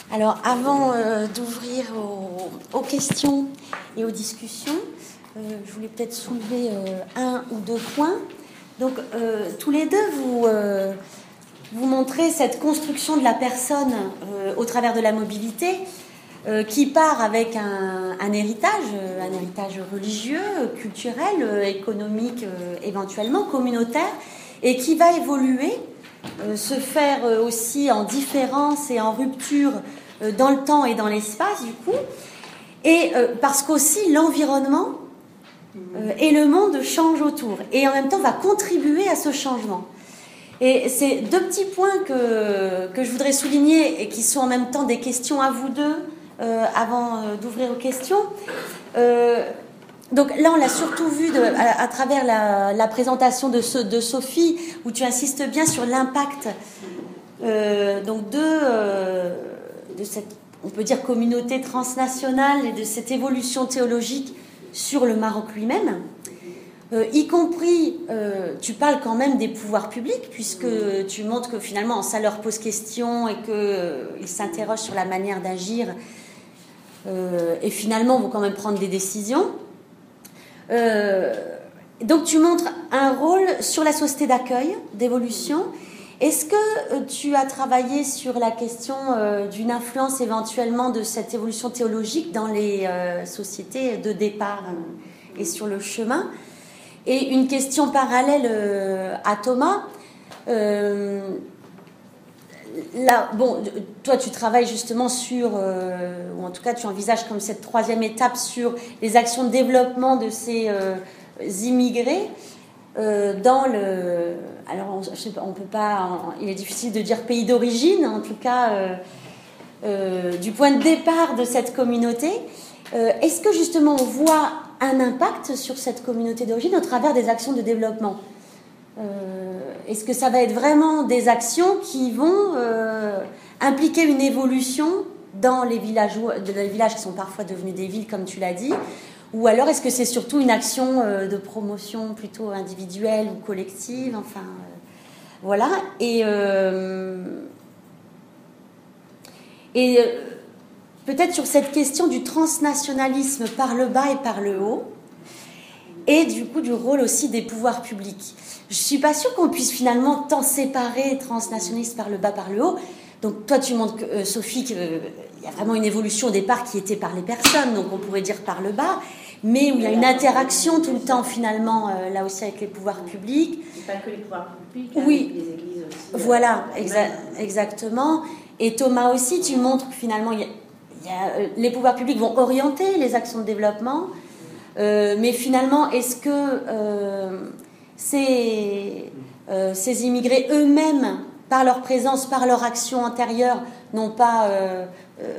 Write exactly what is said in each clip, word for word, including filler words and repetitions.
Alors, avant euh, d'ouvrir aux, aux questions et aux discussions, euh, je voulais peut-être soulever euh, un ou deux points. Donc, euh, tous les deux, vous, euh, vous montrez cette construction de la personne euh, au travers de la mobilité, euh, qui part avec un, un héritage, un héritage religieux, culturel, euh, économique, euh, éventuellement communautaire, et qui va évoluer, euh, se faire euh, aussi en différence et en rupture euh, dans le temps et dans l'espace, du coup, et euh, parce qu'aussi l'environnement euh, et le monde changent autour, et en même temps va contribuer à ce changement. Et c'est deux petits points que, que je voudrais souligner et qui sont en même temps des questions à vous deux euh, avant euh, d'ouvrir aux questions. Euh, donc là, on l'a surtout vu de, à, à travers la, la présentation de, ce, de Sophie, où tu insistes bien sur l'impact euh, donc de, euh, de cette, on peut dire, communauté transnationale et de cette évolution théologique sur le Maroc lui-même. Euh, y compris, euh, tu parles quand même des pouvoirs publics, puisque tu montres que finalement ça leur pose question et qu'ils euh, s'interrogent sur la manière d'agir euh, et finalement vont quand même prendre des décisions. Euh, donc tu montres un rôle sur la société d'accueil, d'évolution. Est-ce que euh, tu as travaillé sur la question euh, d'une influence éventuellement de cette évolution théologique dans les euh, sociétés de départ euh, et sur le chemin ? Et une question parallèle euh, à Thomas. Euh, là, bon, toi, tu travailles justement sur, euh, ou en tout cas, tu envisages comme cette troisième étape sur les actions de développement de ces euh, immigrés euh, dans le. Alors, on, je sais pas, on peut pas. Il est difficile de dire pays d'origine, en tout cas, euh, euh, du point de départ de cette communauté. Euh, est-ce que justement on voit un impact sur cette communauté d'origine au travers des actions de développement ? euh, Est-ce que ça va être vraiment des actions qui vont euh, impliquer une évolution dans les villages, de les villages qui sont parfois devenus des villes, comme tu l'as dit, ou alors est-ce que c'est surtout une action euh, de promotion plutôt individuelle ou collective ? Enfin, euh, voilà. Et, euh, et euh, peut-être sur cette question du transnationalisme par le bas et par le haut, et du coup du rôle aussi des pouvoirs publics. Je ne suis pas sûre qu'on puisse finalement tant séparer transnationalisme par le bas, par le haut. Donc toi tu montres, que, euh, Sophie, qu'il euh, y a vraiment une évolution au départ qui était par les personnes, donc on pourrait dire par le bas, mais où il y a une interaction tout le temps finalement, euh, là aussi avec les pouvoirs publics. Pas que les pouvoirs publics, oui. Avec les églises aussi. Voilà, exa- exactement. Et Thomas aussi, tu montres que finalement il y a Il y a, euh, les pouvoirs publics vont orienter les actions de développement, euh, mais finalement, est-ce que euh, ces, euh, ces immigrés eux-mêmes, par leur présence, par leur action antérieure, n'ont pas euh, euh,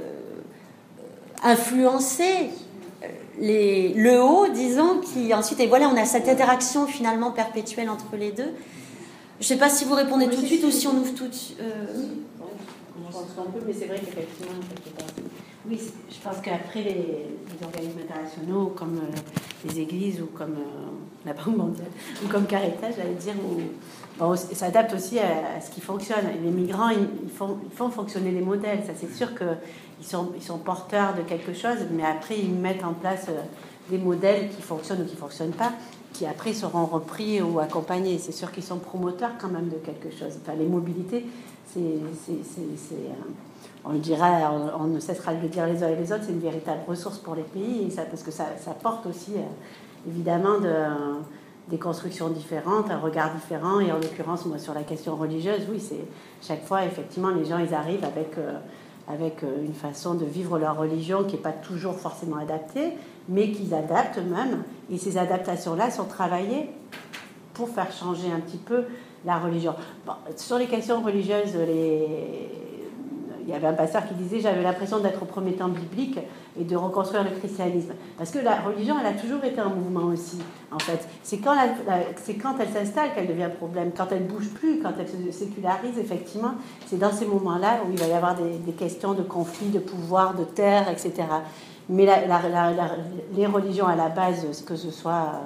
influencé les, le haut, disons, qui ensuite, et voilà, on a cette interaction finalement perpétuelle entre les deux. Je ne sais pas si vous répondez oui, tout de suite ou si on ouvre tout de suite. Euh... Je pense qu'on peut, mais c'est vrai qu'effectivement, oui, je pense qu'après les, les organismes internationaux comme euh, les églises ou comme euh, la Banque mondiale ou comme Caritas, j'allais dire, où, bon, s'adaptent aussi à, à ce qui fonctionne. Et les migrants, ils, ils, font, ils font fonctionner les modèles. Ça, c'est sûr qu'ils sont, ils sont porteurs de quelque chose, mais après, ils mettent en place euh, des modèles qui fonctionnent ou qui ne fonctionnent pas, qui après seront repris ou accompagnés. C'est sûr qu'ils sont promoteurs quand même de quelque chose. Enfin, les mobilités, c'est... c'est, c'est, c'est euh, on le dira, on, on ne cessera de le dire les uns et les autres, c'est une véritable ressource pour les pays, et ça, parce que ça, ça porte aussi, euh, évidemment, de, euh, des constructions différentes, un regard différent, et en l'occurrence, moi, sur la question religieuse, oui, c'est chaque fois, effectivement, les gens, ils arrivent avec, euh, avec euh, une façon de vivre leur religion qui n'est pas toujours forcément adaptée, mais qu'ils adaptent même, et ces adaptations-là sont travaillées pour faire changer un petit peu la religion. Bon, sur les questions religieuses, les... il y avait un pasteur qui disait « j'avais l'impression d'être au premier temps biblique et de reconstruire le christianisme ». Parce que la religion, elle a toujours été en mouvement aussi, en fait. C'est quand, la, la, c'est quand elle s'installe qu'elle devient problème. Quand elle ne bouge plus, quand elle se sécularise, effectivement, c'est dans ces moments-là où il va y avoir des, des questions de conflits, de pouvoir, de terre, et cetera. Mais la, la, la, la, les religions à la base, que ce soit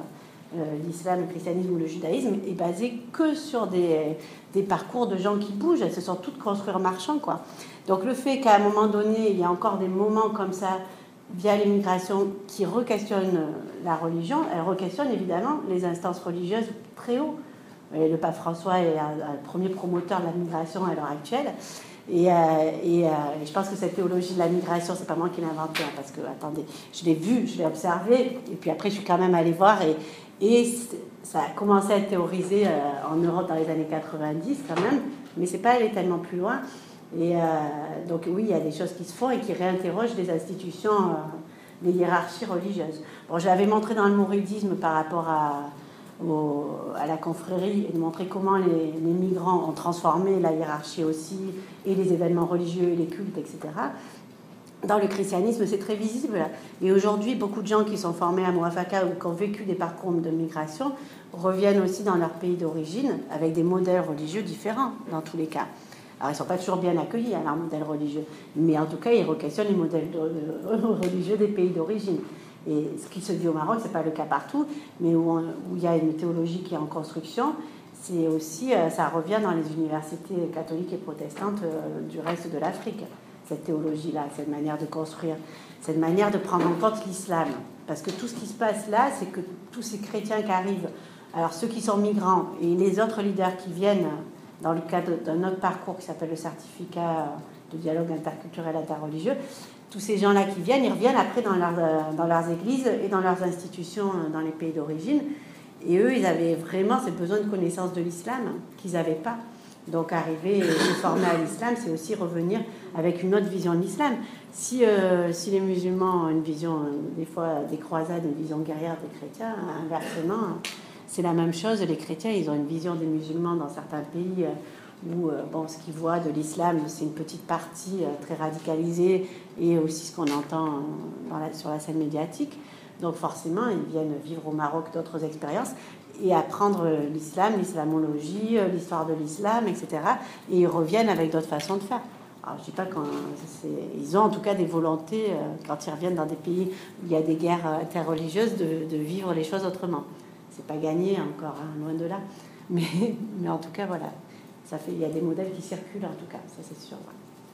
euh, l'islam, le christianisme ou le judaïsme, est basé que sur des, des parcours de gens qui bougent. Elles se sont toutes construites marchand, quoi. Donc le fait qu'à un moment donné, il y a encore des moments comme ça, via l'immigration, qui requestionnent la religion, elles requestionnent évidemment les instances religieuses très haut. Et le pape François est le premier promoteur de la migration à l'heure actuelle. Et, euh, et, euh, et je pense que cette théologie de la migration, c'est pas moi qui l'ai inventée, hein, parce que, attendez, je l'ai vue, je l'ai observée, et puis après, je suis quand même allée voir, et, et ça a commencé à être théorisé euh, en Europe dans les années quatre-vingt-dix, quand même, mais c'est pas allé tellement plus loin. Et euh, donc, oui, il y a des choses qui se font et qui réinterrogent les institutions, euh, les hiérarchies religieuses. Bon, je l'avais montré dans le mouridisme par rapport à. Au, à la confrérie et de montrer comment les, les migrants ont transformé la hiérarchie aussi, et les événements religieux, et les cultes, et cetera. Dans le christianisme, c'est très visible. Et aujourd'hui, beaucoup de gens qui sont formés à Moafaka ou qui ont vécu des parcours de migration reviennent aussi dans leur pays d'origine avec des modèles religieux différents, dans tous les cas. Alors, ils ne sont pas toujours bien accueillis à leur modèle religieux, mais en tout cas, ils requestionnent les modèles de, de, religieux des pays d'origine. Et ce qui se dit au Maroc, ce n'est pas le cas partout, mais où, on, où il y a une théologie qui est en construction, c'est aussi, ça revient dans les universités catholiques et protestantes du reste de l'Afrique, cette théologie-là, cette manière de construire, cette manière de prendre en compte l'islam. Parce que tout ce qui se passe là, c'est que tous ces chrétiens qui arrivent, alors ceux qui sont migrants et les autres leaders qui viennent dans le cadre d'un autre parcours qui s'appelle le certificat de dialogue interculturel interreligieux, tous ces gens-là qui viennent, ils reviennent après dans, leur, dans leurs églises et dans leurs institutions dans les pays d'origine. Et eux, ils avaient vraiment ce besoin de connaissance de l'islam qu'ils n'avaient pas. Donc arriver et se former à l'islam, c'est aussi revenir avec une autre vision de l'islam. Si, euh, si les musulmans ont une vision, euh, des fois des croisades, une vision guerrière des chrétiens, inversement, c'est la même chose. Les chrétiens, ils ont une vision des musulmans dans certains pays euh, où euh, bon, ce qu'ils voient de l'islam, c'est une petite partie euh, très radicalisée, et aussi ce qu'on entend dans la, sur la scène médiatique. Donc forcément, ils viennent vivre au Maroc d'autres expériences et apprendre l'islam, l'islamologie, l'histoire de l'islam, et cetera. Et ils reviennent avec d'autres façons de faire. Alors je ne dis pas qu'ils ont en tout cas des volontés, euh, quand ils reviennent dans des pays où il y a des guerres interreligieuses, de, de vivre les choses autrement. C'est pas gagné encore, hein, loin de là. Mais, mais en tout cas, voilà. Ça fait, il y a des modèles qui circulent, en tout cas, ça c'est sûr.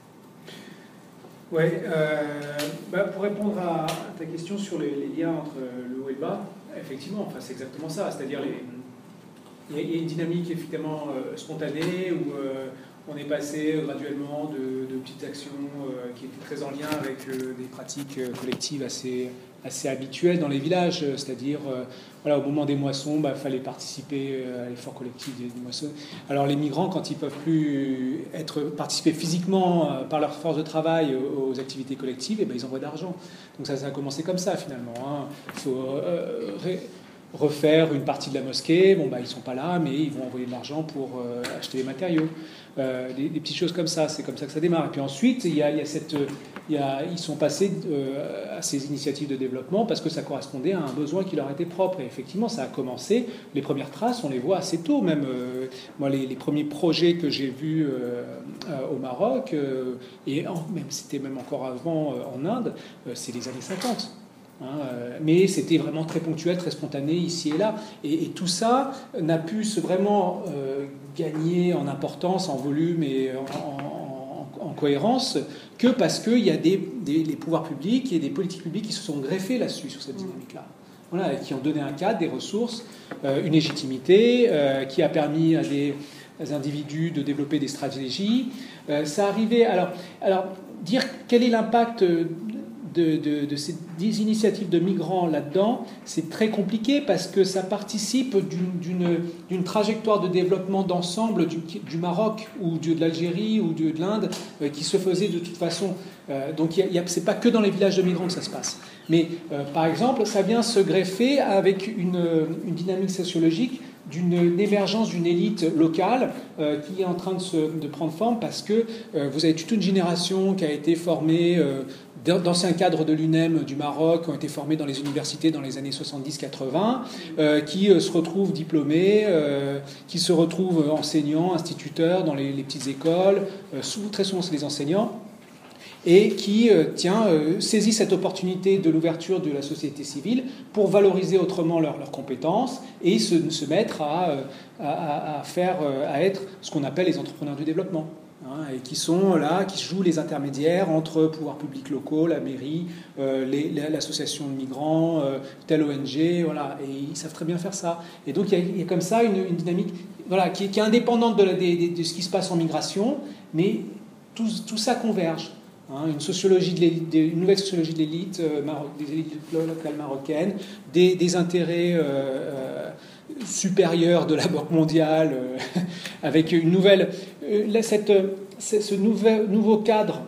Oui, euh, bah pour répondre à ta question sur les, les liens entre le haut et le bas, effectivement, enfin, c'est exactement ça. C'est-à-dire, il y, y a une dynamique effectivement euh, spontanée où euh, on est passé graduellement de, de petites actions euh, qui étaient très en lien avec euh, des pratiques euh, collectives assez, assez habituelles dans les villages. C'est-à-dire, euh, voilà, au moment des moissons, il bah, fallait participer à l'effort collectif des, des moissons. Alors les migrants, quand ils ne peuvent plus être, participer physiquement euh, par leur force de travail aux, aux activités collectives, et ben, ils envoient de l'argent. Donc ça, ça a commencé comme ça finalement. Hein. Il faut euh, ré, refaire une partie de la mosquée. Bon, bah, ils ne sont pas là, mais ils vont envoyer de l'argent pour euh, acheter des matériaux. Euh, des, des petites choses comme ça, c'est comme ça que ça démarre. Et puis ensuite, il y a, il y a cette, il y a, ils sont passés euh, à ces initiatives de développement parce que ça correspondait à un besoin qui leur était propre. Et effectivement, ça a commencé. Les premières traces, on les voit assez tôt. Même euh, moi, les, les premiers projets que j'ai vus euh, euh, au Maroc, euh, et en, même c'était même encore avant euh, en Inde, euh, c'est les années cinquante. Hein, euh, mais c'était vraiment très ponctuel, très spontané ici et là. Et, et tout ça n'a pu se vraiment euh, gagner en importance, en volume et en, en, en cohérence que parce qu'il y a des, des les pouvoirs publics et des politiques publiques qui se sont greffés là-dessus, sur cette dynamique-là. Voilà, qui ont donné un cadre, des ressources, euh, une légitimité, euh, qui a permis à des, des individus de développer des stratégies. Euh, ça arrivait. Alors, alors, dire quel est l'impact De, de, de ces des initiatives de migrants là-dedans, c'est très compliqué parce que ça participe d'une, d'une, d'une trajectoire de développement d'ensemble du, du Maroc ou de, de l'Algérie ou de, de l'Inde euh, qui se faisait de toute façon. Euh, donc y a, y a, c'est pas que dans les villages de migrants que ça se passe. Mais euh, par exemple, ça vient se greffer avec une, une dynamique sociologique d'une émergence d'une élite locale euh, qui est en train de, se, de prendre forme parce que euh, vous avez toute une génération qui a été formée euh, d'anciens cadres de l'U N E M du Maroc, qui ont été formés dans les universités dans les années soixante-dix quatre-vingts, euh, qui euh, se retrouvent diplômés, euh, qui se retrouvent enseignants, instituteurs dans les, les petites écoles. Euh, souvent, très souvent, c'est des enseignants. et qui euh, tiens, euh, saisit cette opportunité de l'ouverture de la société civile pour valoriser autrement leurs leurs compétences et se, se mettre à, à, à, faire, à être ce qu'on appelle les entrepreneurs du développement. Hein, et qui sont là, qui jouent les intermédiaires entre pouvoirs publics locaux, la mairie, euh, les, l'association de migrants, euh, telle O N G, voilà, et ils savent très bien faire ça. Et donc il y a, il y a comme ça une, une dynamique, voilà, qui, qui est indépendante de, la, de, de, de ce qui se passe en migration, mais tout, tout ça converge. Hein, une sociologie de l'élite, une nouvelle sociologie de l'élite, euh, des élites locales marocaines, des, des intérêts euh, euh, supérieurs de la Banque mondiale, euh, avec une nouvelle, euh, cette, ce nouvel, nouveau cadre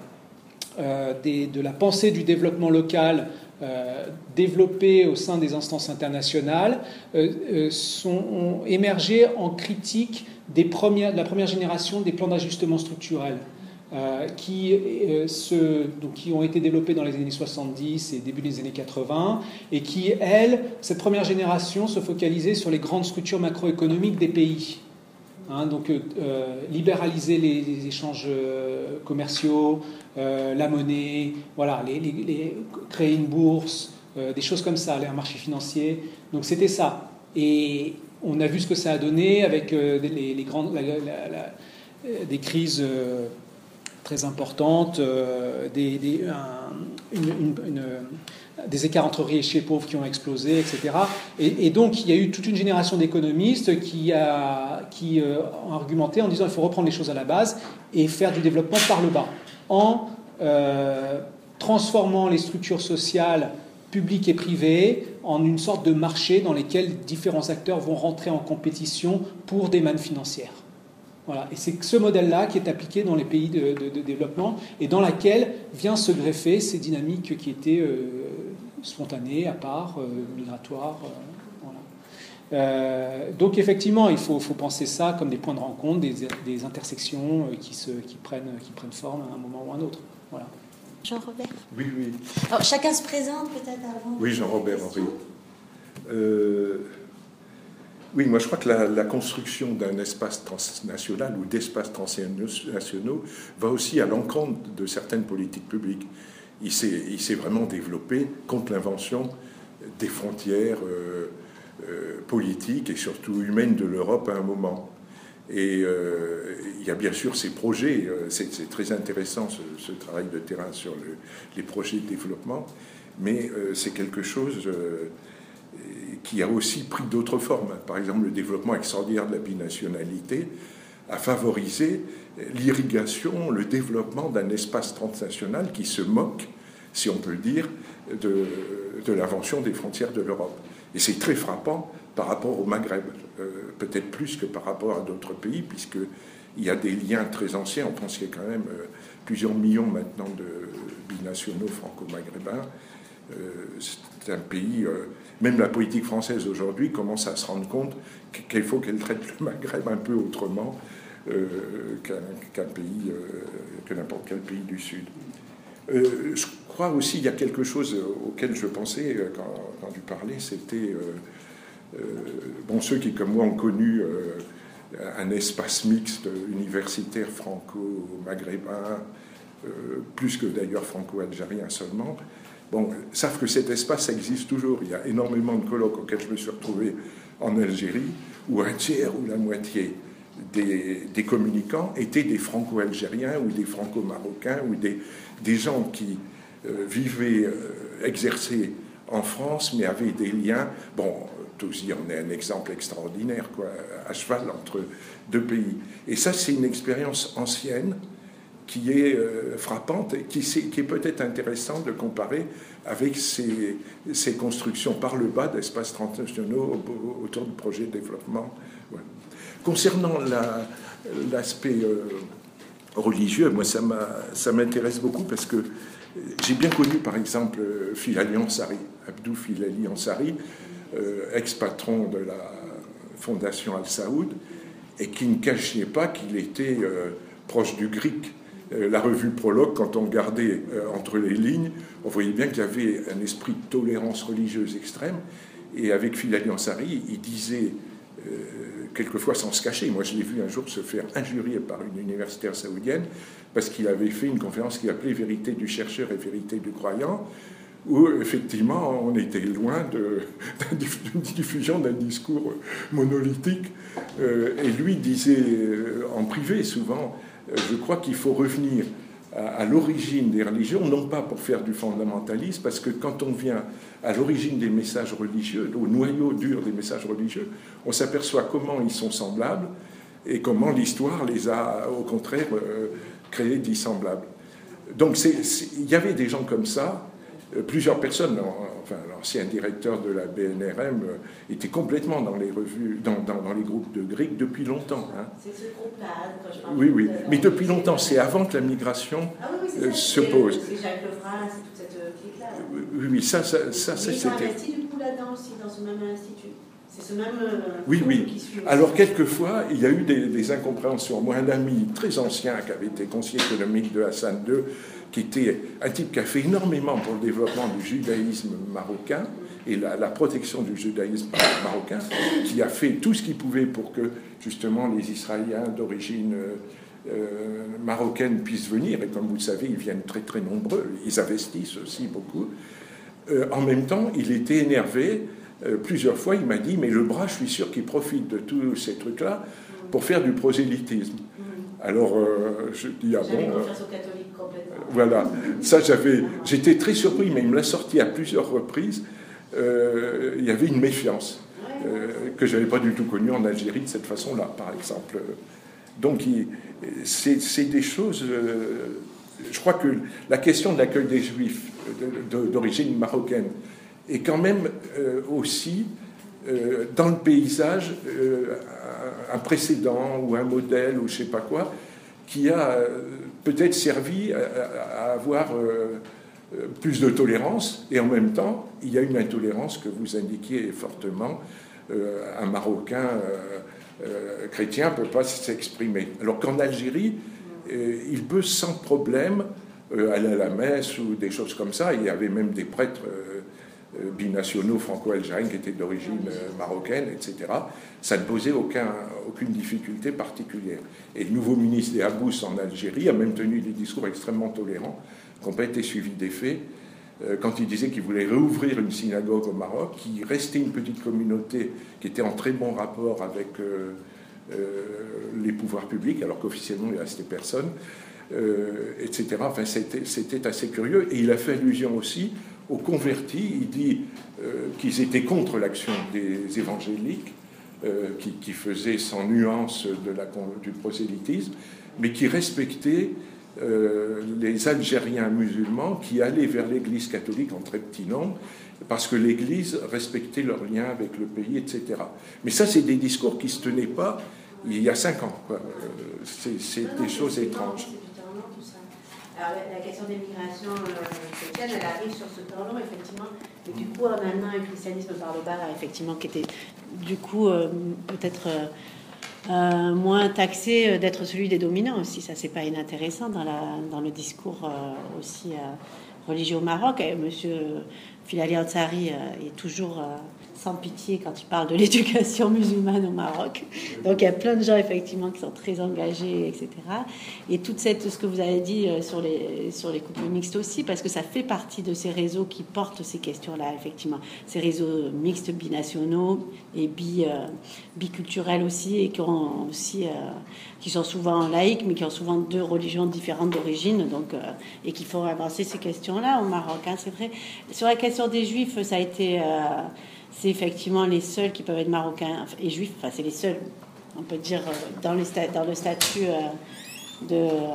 euh, des, de la pensée du développement local euh, développé au sein des instances internationales euh, euh, sont, ont émergé en critique des premières, de la première génération des plans d'ajustement structurel. Euh, qui, euh, se, donc, qui ont été développés dans les années soixante-dix et début des années quatre-vingts, et qui, elles, cette première génération, se focalisait sur les grandes structures macroéconomiques des pays. Hein, donc, euh, libéraliser les, les échanges euh, commerciaux, euh, la monnaie, voilà, les, les, les, créer une bourse, euh, des choses comme ça, un marché financier. Donc, c'était ça. Et on a vu ce que ça a donné avec euh, les, les grandes, la, la, la, des crises. Euh, très importantes, euh, des, des, un, une, une, une, des écarts entre riches et pauvres qui ont explosé, et cetera. Et, et donc, il y a eu toute une génération d'économistes qui, a, qui euh, ont argumenté en disant qu'il faut reprendre les choses à la base et faire du développement par le bas, en euh, transformant les structures sociales publiques et privées en une sorte de marché dans lesquels différents acteurs vont rentrer en compétition pour des mannes financières. Voilà. Et c'est ce modèle-là qui est appliqué dans les pays de, de, de développement et dans laquelle vient se greffer ces dynamiques qui étaient euh, spontanées, à part, euh, migratoires. Euh, voilà. euh, donc effectivement, il faut, faut penser ça comme des points de rencontre, des, des intersections euh, qui, se, qui, prennent, qui prennent forme à un moment ou à un autre. Voilà. Jean-Robert. Oui, oui. Alors, chacun se présente peut-être avant. Oui, Jean-Robert Henry. Euh... Oui, moi je crois que la, la construction d'un espace transnational ou d'espaces transnationaux va aussi à l'encontre de certaines politiques publiques. Il s'est, il s'est vraiment développé contre l'invention des frontières euh, euh, politiques et surtout humaines de l'Europe à un moment. Et euh, il y a bien sûr ces projets, c'est, c'est très intéressant ce, ce travail de terrain sur le, les projets de développement, mais euh, c'est quelque chose... Euh, qui a aussi pris d'autres formes. Par exemple, le développement extraordinaire de la binationalité a favorisé l'irrigation, le développement d'un espace transnational qui se moque, si on peut le dire, de, de l'invention des frontières de l'Europe. Et c'est très frappant par rapport au Maghreb, euh, peut-être plus que par rapport à d'autres pays, puisqu'il y a des liens très anciens. On pense qu'il y a quand même euh, plusieurs millions maintenant de binationaux franco-maghrébins. Euh, c'est un pays... Euh, Même la politique française aujourd'hui commence à se rendre compte qu'il faut qu'elle traite le Maghreb un peu autrement euh, qu'un, qu'un pays, euh, que n'importe quel pays du Sud. Euh, je crois aussi qu'il y a quelque chose auquel je pensais quand, quand tu parlais, c'était euh, euh, bon, ceux qui, comme moi, ont connu euh, un espace mixte universitaire franco-maghrébin, euh, plus que d'ailleurs franco-algérien seulement. Bon, savent que cet espace existe toujours. Il y a énormément de colloques auxquels je me suis retrouvé en Algérie, où un tiers ou la moitié des, des communicants étaient des franco-algériens ou des franco-marocains ou des, des gens qui euh, vivaient, euh, exerçaient en France, mais avaient des liens. Bon, Tauzy en est un exemple extraordinaire, quoi, à cheval entre deux pays. Et ça, c'est une expérience ancienne, qui est euh, frappante et qui, qui est peut-être intéressant de comparer avec ces, ces constructions par le bas d'espaces transnationaux autour du projet de développement. Ouais. Concernant la, l'aspect euh, religieux, moi ça, m'a, ça m'intéresse beaucoup parce que j'ai bien connu par exemple Filali Ansari, Abdou Filali Ansari, euh, ex-patron de la fondation Al Saoud, et qui ne cachait pas qu'il était euh, proche du grec. La revue Prologue, quand on regardait euh, entre les lignes, on voyait bien qu'il y avait un esprit de tolérance religieuse extrême. Et avec Filali Ansari, il disait euh, quelquefois sans se cacher. Moi, je l'ai vu un jour se faire injurier par une universitaire saoudienne parce qu'il avait fait une conférence qu'il appelait « Vérité du chercheur et vérité du croyant », où effectivement on était loin de, d'une diffusion d'un discours monolithique. Euh, et lui disait euh, en privé souvent, euh, je crois qu'il faut revenir à, à l'origine des religions, non pas pour faire du fondamentalisme, parce que quand on vient à l'origine des messages religieux, au noyau dur des messages religieux, on s'aperçoit comment ils sont semblables et comment l'histoire les a au contraire euh, créés dissemblables. Donc c'est, c'est, il y avait des gens comme ça. Plusieurs personnes, enfin l'ancien directeur de la B N R M était complètement dans les revues, dans, dans, dans les groupes de Grecs depuis longtemps. Hein. C'est ce groupe-là, quand je parle. Oui, oui, mais depuis longtemps, c'est avant que la migration ah, oui, oui, euh, ça, se c'est, pose. C'est Jacques Lefras, c'est toute cette clique-là. Oui, oui, ça, ça, ça, ça mais c'était. ils sont investis du coup là-dedans aussi, dans ce même institut. C'est ce même. Euh, oui, oui. Qui suit alors, quelquefois, il y a eu des, des incompréhensions. Moi, un ami très ancien qui avait été conseiller économique de Hassan deux, qui était un type qui a fait énormément pour le développement du judaïsme marocain et la, la protection du judaïsme marocain, qui a fait tout ce qu'il pouvait pour que, justement, les Israéliens d'origine euh, marocaine puissent venir. Et comme vous le savez, ils viennent très, très nombreux. Ils investissent aussi beaucoup. Euh, en même temps, il était énervé. Euh, plusieurs fois, il m'a dit, mais le bras, je suis sûr qu'il profite de tous ces trucs-là pour faire du prosélytisme. Alors, euh, je dis, ah bon... Euh, voilà, ça, j'avais, j'étais très surpris, mais il me l'a sorti à plusieurs reprises. Euh, il y avait une méfiance euh, que je n'avais pas du tout connue en Algérie de cette façon-là, par exemple. Donc, il, c'est, c'est des choses... Euh, je crois que la question de l'accueil des Juifs de, de, d'origine marocaine est quand même euh, aussi, euh, dans le paysage, euh, un précédent ou un modèle ou je ne sais pas quoi, qui a euh, peut-être servi à, à avoir euh, plus de tolérance, et en même temps, il y a une intolérance que vous indiquiez fortement. Euh, un Marocain euh, euh, chrétien ne peut pas s'exprimer. Alors qu'en Algérie, euh, il peut sans problème euh, aller à la messe ou des choses comme ça. Il y avait même des prêtres euh, euh, binationaux franco-algériens qui étaient d'origine euh, marocaine, et cetera. Ça ne posait aucun, aucune difficulté particulière. Et le nouveau ministre des Habous en Algérie a même tenu des discours extrêmement tolérants, qui n'ont pas été suivis des faits, euh, quand il disait qu'il voulait réouvrir une synagogue au Maroc, qu'il restait une petite communauté qui était en très bon rapport avec euh, euh, les pouvoirs publics, alors qu'officiellement il ne restait personne, euh, et cetera. Enfin, c'était, c'était assez curieux. Et il a fait allusion aussi aux convertis. Il dit euh, qu'ils étaient contre l'action des évangéliques, euh, qui, qui faisaient sans nuance de la, du prosélytisme, mais qui respectaient euh, les Algériens musulmans qui allaient vers l'Église catholique en très petit nombre, parce que l'Église respectait leurs liens avec le pays, et cetera. Mais ça, c'est des discours qui ne se tenaient pas il y a cinq ans, quoi. C'est, c'est non, des non, choses c'est étranges. Tout ça. Alors, la, la question des migrations euh, chrétiennes, elle arrive sur ce temps long, effectivement. Et du coup, en amenant un christianisme par le bas, effectivement, qui était du coup euh, peut-être euh, euh, moins taxé d'être celui des dominants aussi. Ça, c'est pas inintéressant dans, la, dans le discours euh, aussi euh, religieux au Maroc. Et monsieur Filali Ansari euh, est toujours... Euh, sans pitié quand il parle de l'éducation musulmane au Maroc. Donc il y a plein de gens effectivement qui sont très engagés, et cetera. Et toute cette, ce que vous avez dit sur les, sur les couples mixtes aussi, parce que ça fait partie de ces réseaux qui portent ces questions-là, effectivement. Ces réseaux mixtes binationaux et bi, euh, biculturels aussi, et qui, ont aussi, euh, qui sont souvent laïcs, mais qui ont souvent deux religions différentes d'origine, donc, euh, et qui font avancer ces questions-là au Maroc. Hein, c'est vrai. Sur la question des Juifs, ça a été... Euh, c'est effectivement les seuls qui peuvent être marocains et juifs, enfin c'est les seuls, on peut dire, dans le, sta- dans le statut de,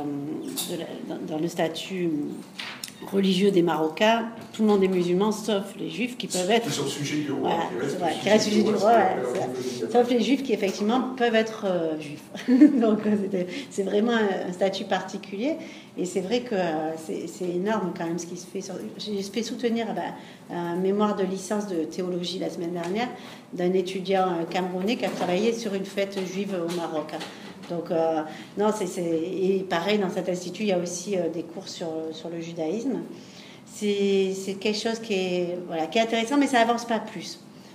de la, dans le statut religieux des Marocains, tout le monde est musulman, sauf les juifs qui peuvent être... Qui sont sujets du roi. Voilà, qui, ouais, qui restent sujets du roi, ouais, sauf les juifs qui effectivement peuvent être euh, juifs. Donc c'est, c'est vraiment un, un statut particulier. Et c'est vrai que euh, c'est, c'est énorme quand même ce qui se fait. Sur... J'ai fait soutenir ben, un mémoire de licence de théologie la semaine dernière d'un étudiant camerounais qui a travaillé sur une fête juive au Maroc. Donc, euh, non, c'est, c'est... Et pareil, dans cet institut, il y a aussi euh, des cours sur, sur le judaïsme. C'est, c'est quelque chose qui est, voilà, qui est intéressant, mais ça n'avance pas plus.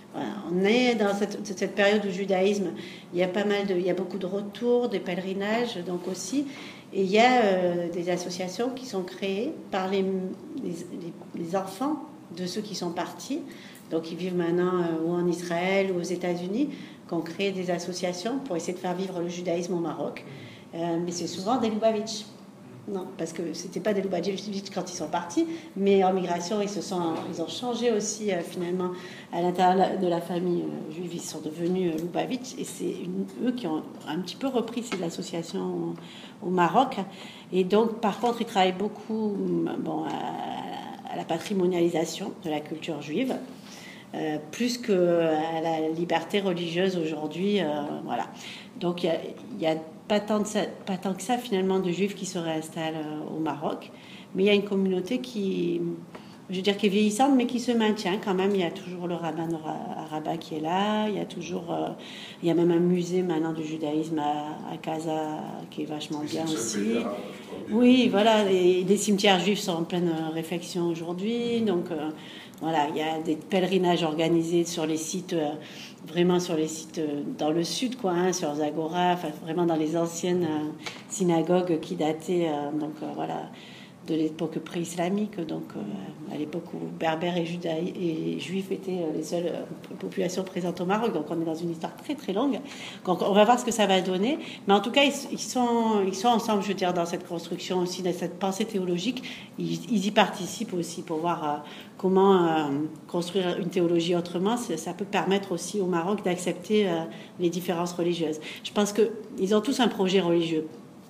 Voilà, on est dans cette, cette période du judaïsme. Il y a pas mal de, il y a beaucoup de retours, des pèlerinages, donc aussi. Et il y a euh, des associations qui sont créées par les, les, les enfants de ceux qui sont partis, donc qui vivent maintenant euh, ou en Israël ou aux États-Unis, qui ont créé des associations pour essayer de faire vivre le judaïsme au Maroc. Euh, mais c'est souvent des Lubavitch. Non, parce que c'était pas des Lubavitch quand ils sont partis, mais en migration, ils se sont, ils ont changé aussi euh, finalement à l'intérieur de la famille euh, juive. Ils sont devenus euh, Lubavitch, et c'est une, eux qui ont un petit peu repris ces associations au, au Maroc. Et donc, par contre, ils travaillent beaucoup, bon, à, à la patrimonialisation de la culture juive. Euh, plus que à la liberté religieuse aujourd'hui, euh, voilà. Donc il y, y a pas tant de ça, pas tant que ça finalement de juifs qui se réinstallent euh, au Maroc, mais il y a une communauté qui, je veux dire, qui est vieillissante, mais qui se maintient quand même. Il y a toujours le rabbin à Rabat qui est là. Il y a toujours, euh, il y a même un musée maintenant du judaïsme à, à Casa qui est vachement bien aussi. Oui, voilà. Et des cimetières juifs sont en pleine réflexion aujourd'hui, donc. Euh, Voilà, il y a des pèlerinages organisés sur les sites, euh, vraiment sur les sites euh, dans le sud, quoi, hein, sur Zagora, enfin, vraiment dans les anciennes euh, synagogues qui dataient, euh, donc euh, voilà, de l'époque pré-islamique, donc euh, à l'époque où berbères et, judaï- et juifs étaient les seules euh, populations présentes au Maroc. Donc on est dans une histoire très très longue. Donc on va voir ce que ça va donner. Mais en tout cas, ils, ils, sont, ils sont ensemble, je veux dire, dans cette construction aussi, dans cette pensée théologique. Ils, ils y participent aussi pour voir euh, comment euh, construire une théologie autrement. Ça, ça peut permettre aussi au Maroc d'accepter euh, les différences religieuses. Je pense qu'ils ont tous un projet religieux.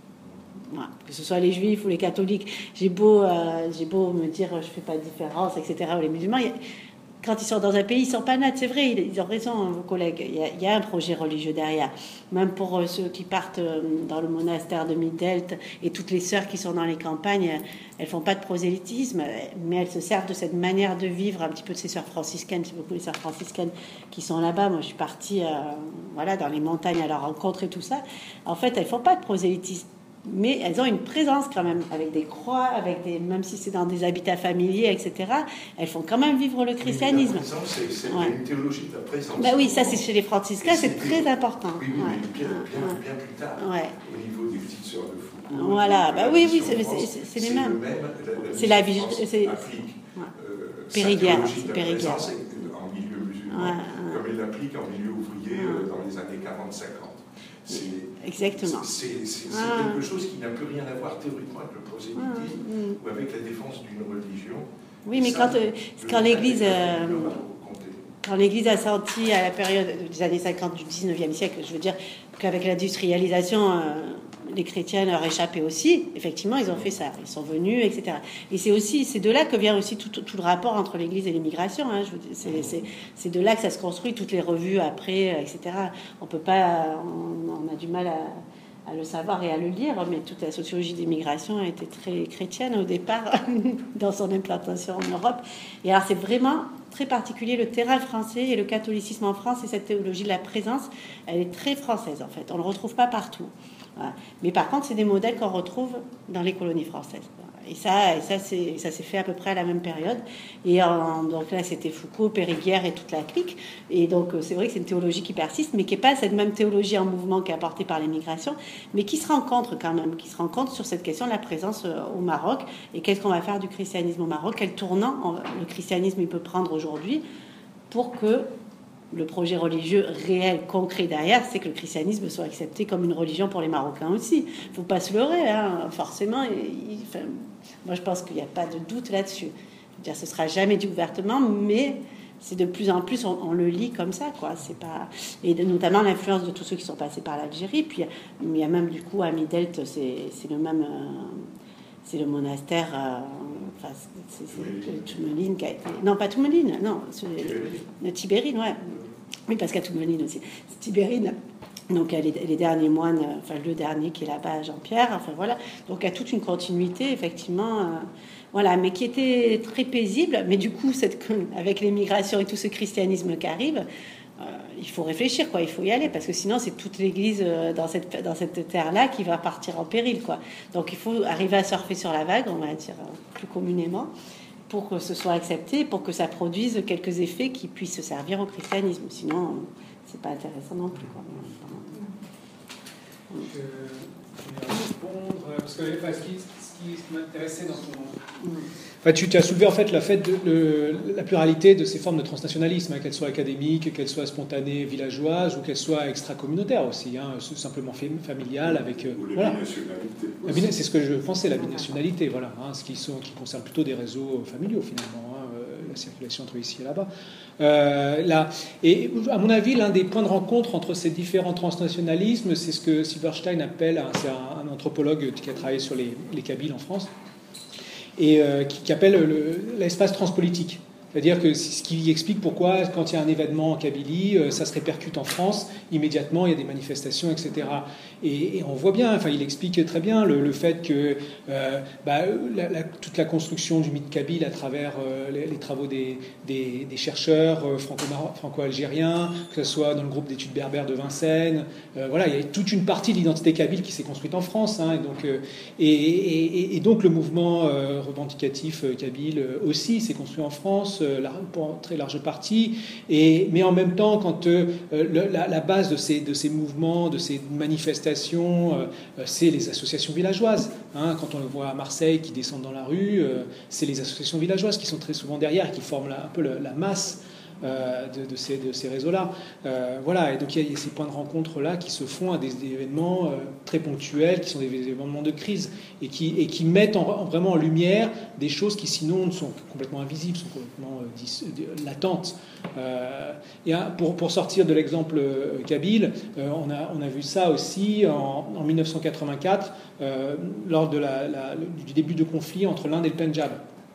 Voilà, que ce soit les juifs ou les catholiques, j'ai beau, euh, j'ai beau me dire je fais pas de différence, et cetera. Ou les musulmans, il y a, quand ils sont dans un pays, ils sont pas nets, c'est vrai, ils ont raison, hein, vos collègues. Il y, a, il y a un projet religieux derrière. Même pour euh, ceux qui partent euh, dans le monastère de Midelt et toutes les sœurs qui sont dans les campagnes, elles font pas de prosélytisme, mais elles se servent de cette manière de vivre, un petit peu de ces sœurs franciscaines. C'est beaucoup les sœurs franciscaines qui sont là-bas. Moi, je suis partie, euh, voilà, dans les montagnes à leur rencontre et tout ça. En fait, elles font pas de prosélytisme. Mais elles ont une présence quand même, avec des croix, avec des, même si c'est dans des habitats familiers, et cetera. Elles font quand même vivre le christianisme. La présence, c'est, c'est ouais. une théologie de la présence. Bah oui, ça c'est chez les franciscains, c'est très important. Oui, oui, ouais. mais bien, bien, ouais. bien plus tard, ouais. au niveau des petites sœurs de Foucault. Voilà, bah oui, oui, c'est, c'est, c'est, c'est les mêmes. Même, la, c'est la vie, c'est applique ouais. euh, Périguerre, c'est Périguerre. En milieu musulman, ouais, ouais. comme il l'applique en milieu ouvrier ouais. euh, dans les années quarante cinquante. C'est, Exactement. C'est, c'est, c'est ah. quelque chose qui n'a plus rien à voir théoriquement avec le prosélytisme ah. ou avec la défense d'une religion. Oui, mais ça, quand, euh, quand l'Église... Euh, quand l'Église a senti à la période des années cinquante du dix-neuvième siècle, je veux dire qu'avec l'industrialisation, euh, les chrétiens leur échappaient aussi. Effectivement, ils ont fait ça. Ils sont venus, et cetera. Et c'est aussi, c'est de là que vient aussi tout, tout le rapport entre l'Église et l'immigration. Hein. Je veux dire, c'est, c'est, c'est de là que ça se construit, toutes les revues après, et cetera. On peut pas, on, on a du mal à, à le savoir et à le lire, mais toute la sociologie d'immigration a été très chrétienne au départ dans son implantation en Europe. Et alors, c'est vraiment très particulier, le terrain français et le catholicisme en France, et cette théologie de la présence, elle est très française en fait. On ne le retrouve pas partout. Voilà. Mais par contre, c'est des modèles qu'on retrouve dans les colonies françaises. Et ça, et ça, c'est, ça s'est fait à peu près à la même période. Et en, donc là, c'était Foucault, Périguerre et toute la clique. Et donc, c'est vrai que c'est une théologie qui persiste, mais qui n'est pas cette même théologie en mouvement qui est apportée par l'immigration, mais qui se rencontre quand même, qui se rencontre sur cette question de la présence au Maroc. Et qu'est-ce qu'on va faire du christianisme au Maroc? Quel tournant le christianisme il peut prendre aujourd'hui pour que le projet religieux réel, concret derrière, c'est que le christianisme soit accepté comme une religion pour les Marocains aussi. Il ne faut pas se leurrer, hein. Forcément. Il, enfin, moi, je pense qu'il n'y a pas de doute là-dessus. Je veux dire, ce ne sera jamais dit ouvertement, mais c'est de plus en plus, on, on le lit comme ça, quoi. C'est pas... Et de, notamment l'influence de tous ceux qui sont passés par l'Algérie. Puis il y a même, du coup, à Midelt, c'est, c'est le même... Euh, c'est le monastère... Euh, enfin, c'est, c'est Toumeline qui a été... Non, pas Toumeline, non. C'est, le Tibérine, ouais. Oui, parce qu'à Toumeline aussi. C'est Tibérine. Donc, les, les derniers moines, enfin, le dernier qui est là-bas, Jean-Pierre, enfin, voilà. Donc, il y a toute une continuité, effectivement, euh, voilà, mais qui était très paisible. Mais du coup, cette, avec l'immigration et tout ce christianisme qui arrive, euh, il faut réfléchir, quoi. Il faut y aller, parce que sinon, c'est toute l'Église euh, dans cette, dans cette terre-là qui va partir en péril, quoi. Donc, il faut arriver à surfer sur la vague, on va dire, euh, plus communément. pour que ce soit accepté, pour que ça produise quelques effets qui puissent servir au christianisme. Sinon, c'est pas intéressant non plus, quoi. Je, je vais répondre, parce que enfin, ce qui, ce qui m'intéressait dans ton... Enfin, tu, tu as soulevé en fait la, fait de, le, la pluralité de ces formes de transnationalisme, hein, qu'elles soient académiques, qu'elles soient spontanées, villageoises, ou qu'elles soient extra-communautaires aussi, hein, simplement familiales avec... Ou la voilà. binationalité. C'est ce que je pensais, la binationalité, voilà, hein, ce qui, sont, qui concerne plutôt des réseaux familiaux finalement, hein, la circulation entre ici et là-bas. Euh, là, et à mon avis, l'un des points de rencontre entre ces différents transnationalismes, c'est ce que Silberstein appelle, c'est un, un anthropologue qui a travaillé sur les, les Kabyles en France, et euh, qui, qui appelle le, l'espace transpolitique. C'est-à-dire que c'est ce qui explique pourquoi, quand il y a un événement en Kabylie, ça se répercute en France, immédiatement, il y a des manifestations, et cetera. Et, et on voit bien, enfin, il explique très bien le, le fait que euh, bah, la, la, toute la construction du mythe kabyle à travers euh, les, les travaux des, des, des chercheurs euh, franco-algériens, que ce soit dans le groupe d'études berbères de Vincennes, euh, voilà, il y a toute une partie de l'identité kabyle qui s'est construite en France. Hein, et, donc, euh, et, et, et donc le mouvement euh, revendicatif euh, kabyle aussi s'est construit en France, pour très large partie, et, mais en même temps, quand euh, le, la, la base de ces, de ces mouvements, de ces manifestations, euh, c'est les associations villageoises. Hein, quand on le voit à Marseille qui descendent dans la rue, euh, c'est les associations villageoises qui sont très souvent derrière et qui forment la, un peu la, la masse euh, de, de, ces, de ces réseaux-là. Euh, voilà, et donc il y, y a ces points de rencontre-là qui se font à des, des événements euh, très ponctuels, qui sont des, des événements de crise, et qui, et qui mettent en, en, vraiment en lumière des choses qui sinon sont complètement invisibles, sont complètement euh, dis, euh, latentes. Euh, et hein, pour, pour sortir de l'exemple euh, kabyle, euh, on, a, on a vu ça aussi en, en mille neuf cent quatre-vingt-quatre, euh, lors de la, la, du début du conflit entre l'Inde et le Pendjab,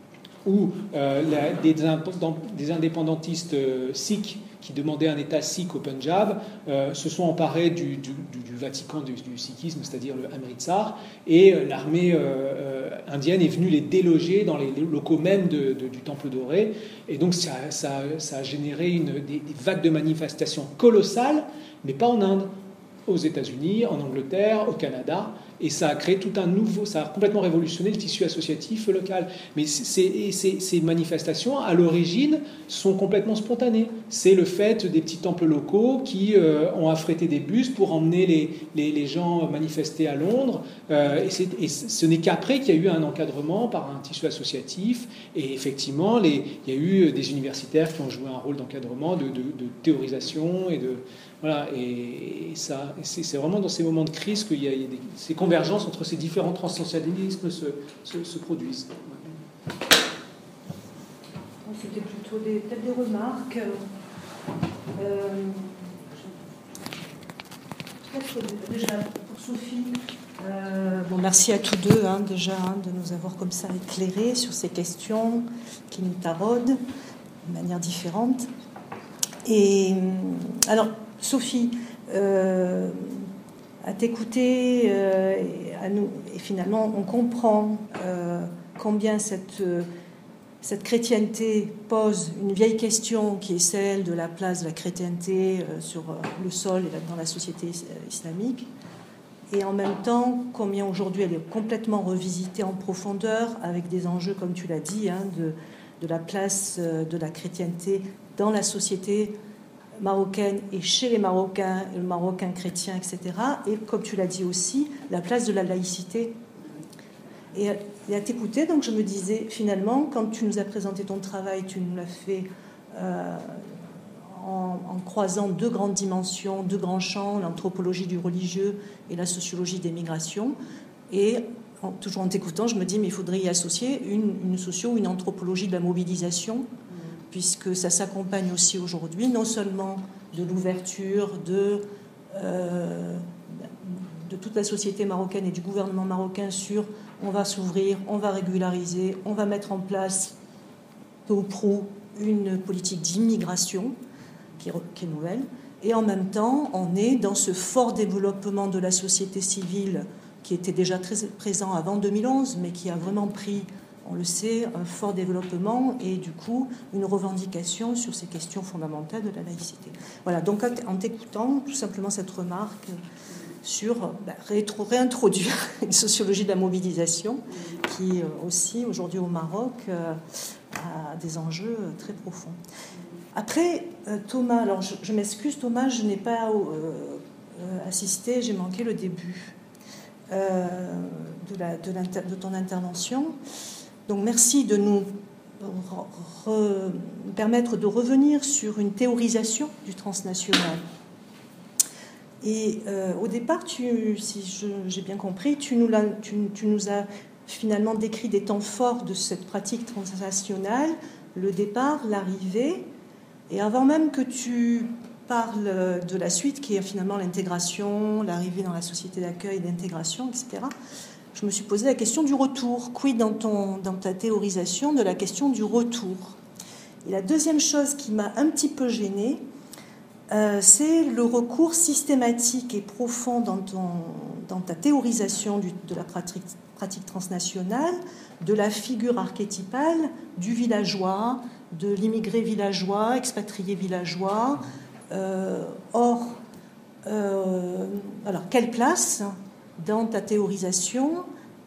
où euh, la, des, des indépendantistes euh, sikhs qui demandaient un État sikh au Pendjab euh, se sont emparés du, du, du Vatican du, du sikhisme, c'est-à-dire le Amritsar, et euh, l'armée euh, indienne est venue les déloger dans les locaux même de, de, du Temple doré, et donc ça, ça, ça a généré une, des, des vagues de manifestations colossales, mais pas en Inde, aux États-Unis, en Angleterre, au Canada, et ça a créé tout un nouveau, ça a complètement révolutionné le tissu associatif local. Mais ces, ces, ces manifestations, à l'origine, sont complètement spontanées. C'est le fait des petits temples locaux qui euh, ont affrété des bus pour emmener les, les, les gens manifester à Londres. Euh, et, c'est, et ce n'est qu'après qu'il y a eu un encadrement par un tissu associatif. Et effectivement, les, il y a eu des universitaires qui ont joué un rôle d'encadrement, de, de, de théorisation et de... Voilà, et ça, c'est, c'est vraiment dans ces moments de crise qu'il y a, il y a des, ces convergences entre ces différents transnationalismes se, se, se produisent. C'était plutôt des, peut-être des remarques. Euh, peut-être déjà pour Sophie. Euh, bon, merci à tous deux hein, déjà hein, de nous avoir comme ça éclairés sur ces questions qui nous taraudent de manière différente. Et alors. Sophie, euh, à t'écouter, euh, et, à nous, et finalement, on comprend euh, combien cette, euh, cette chrétienté pose une vieille question qui est celle de la place de la chrétienté euh, sur euh, le sol et dans la société islamique, et en même temps, combien aujourd'hui elle est complètement revisitée en profondeur avec des enjeux, comme tu l'as dit, hein, de, de la place de la chrétienté dans la société marocaine et chez les Marocains, et le Marocain chrétien, et cetera. Et comme tu l'as dit aussi, la place de la laïcité. Et, et à t'écouter, donc je me disais, finalement, quand tu nous as présenté ton travail, tu nous l'as fait euh, en, en croisant deux grandes dimensions, deux grands champs, l'anthropologie du religieux et la sociologie des migrations. Et en, toujours en t'écoutant, je me dis, mais il faudrait y associer une, une socio ou une anthropologie de la mobilisation, puisque ça s'accompagne aussi aujourd'hui non seulement de l'ouverture de, euh, de toute la société marocaine et du gouvernement marocain sur on va s'ouvrir, on va régulariser, on va mettre en place peu ou prou une politique d'immigration qui, qui est nouvelle, et en même temps on est dans ce fort développement de la société civile qui était déjà très présent avant deux mille onze, mais qui a vraiment pris, on le sait, un fort développement et du coup une revendication sur ces questions fondamentales de la laïcité. Voilà, donc en t'écoutant, tout simplement cette remarque sur bah, rétro, réintroduire une sociologie de la mobilisation qui aussi aujourd'hui au Maroc euh, à des enjeux très profonds. Après, Thomas, alors je, je m'excuse Thomas, je n'ai pas euh, assisté, j'ai manqué le début euh, de, la, de, de ton intervention. Donc merci de nous re, re, permettre de revenir sur une théorisation du transnational. Et euh, au départ, tu, si je, j'ai bien compris, tu nous, tu, tu nous as finalement décrit des temps forts de cette pratique transnationale, le départ, l'arrivée, et avant même que tu parles de la suite, qui est finalement l'intégration, l'arrivée dans la société d'accueil, l'intégration, et cetera, je me suis posé la question du retour. Quid dans, ton, dans ta théorisation de la question du retour? Et la deuxième chose qui m'a un petit peu gênée, Euh, c'est le recours systématique et profond dans, ton, dans ta théorisation du, de la pratique, pratique transnationale, de la figure archétypale du villageois, de l'immigré villageois, expatrié villageois. Euh, or, euh, alors, quelle place dans ta théorisation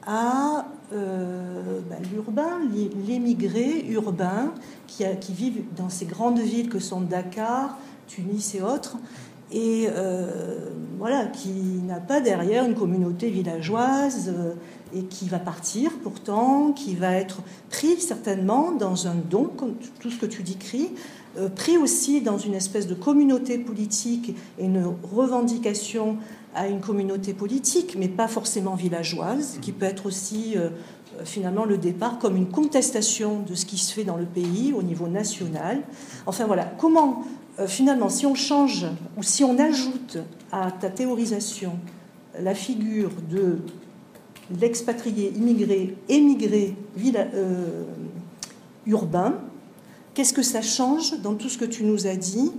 a euh, ben, l'urbain, l'émigré urbain qui, a, qui vit dans ces grandes villes que sont Dakar, Tunis et autres, et euh, voilà, qui n'a pas derrière une communauté villageoise euh, et qui va partir pourtant, qui va être pris certainement dans un don, comme tout ce que tu décris, euh, pris aussi dans une espèce de communauté politique et une revendication à une communauté politique, mais pas forcément villageoise, qui peut être aussi euh, finalement le départ comme une contestation de ce qui se fait dans le pays au niveau national. Enfin voilà, comment Euh, finalement, si on change ou si on ajoute à ta théorisation la figure de l'expatrié, immigré, émigré, villa, euh, urbain, qu'est-ce que ça change dans tout ce que tu nous as dit,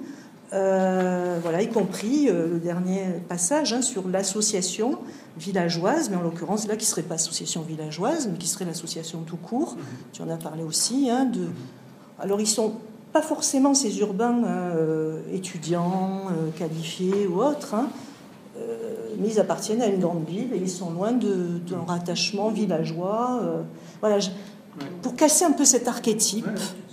euh, voilà, y compris euh, le dernier passage hein, sur l'association villageoise, mais en l'occurrence là qui ne serait pas association villageoise, mais qui serait l'association tout court. Tu en as parlé aussi. Hein, de... Alors ils sont pas forcément ces urbains euh, étudiants, euh, qualifiés ou autres, hein, euh, mais ils appartiennent à une grande ville et ils sont loin de, d'un rattachement villageois. Euh, voilà, je, pour casser un peu cet archétype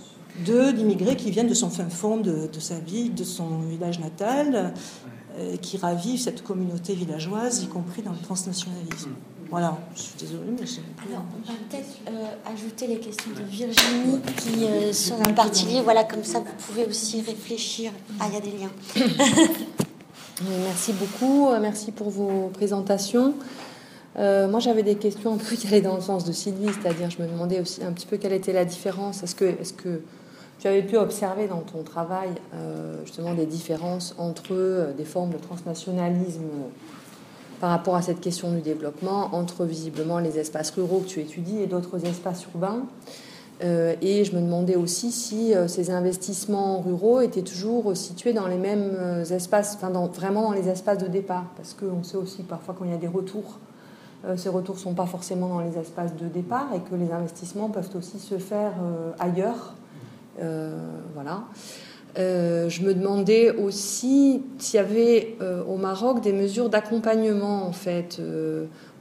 de l'immigré qui vient de son fin fond de, de sa ville, de son village natal, euh, qui ravive cette communauté villageoise, y compris dans le transnationalisme. Voilà, je suis désolée, mais c'est... Alors, on va peut-être euh, ajouter les questions de Virginie qui euh, sont en partie liées. Voilà, comme ça, vous pouvez aussi réfléchir. Ah, il y a des liens. Merci beaucoup. Merci pour vos présentations. Euh, moi, j'avais des questions un peu qui allaient dans le sens de Sylvie, c'est-à-dire, je me demandais aussi un petit peu quelle était la différence. Est-ce que, est-ce que tu avais pu observer dans ton travail, euh, justement, des différences entre euh, des formes de transnationalisme par rapport à cette question du développement, entre visiblement les espaces ruraux que tu étudies et d'autres espaces urbains. Euh, et je me demandais aussi si euh, ces investissements ruraux étaient toujours situés dans les mêmes euh, espaces, enfin dans, vraiment dans les espaces de départ, parce qu'on sait aussi parfois quand il y a des retours, euh, ces retours ne sont pas forcément dans les espaces de départ et que les investissements peuvent aussi se faire euh, ailleurs. Euh, voilà. Euh, je me demandais aussi s'il y avait euh, au Maroc des mesures d'accompagnement en fait euh,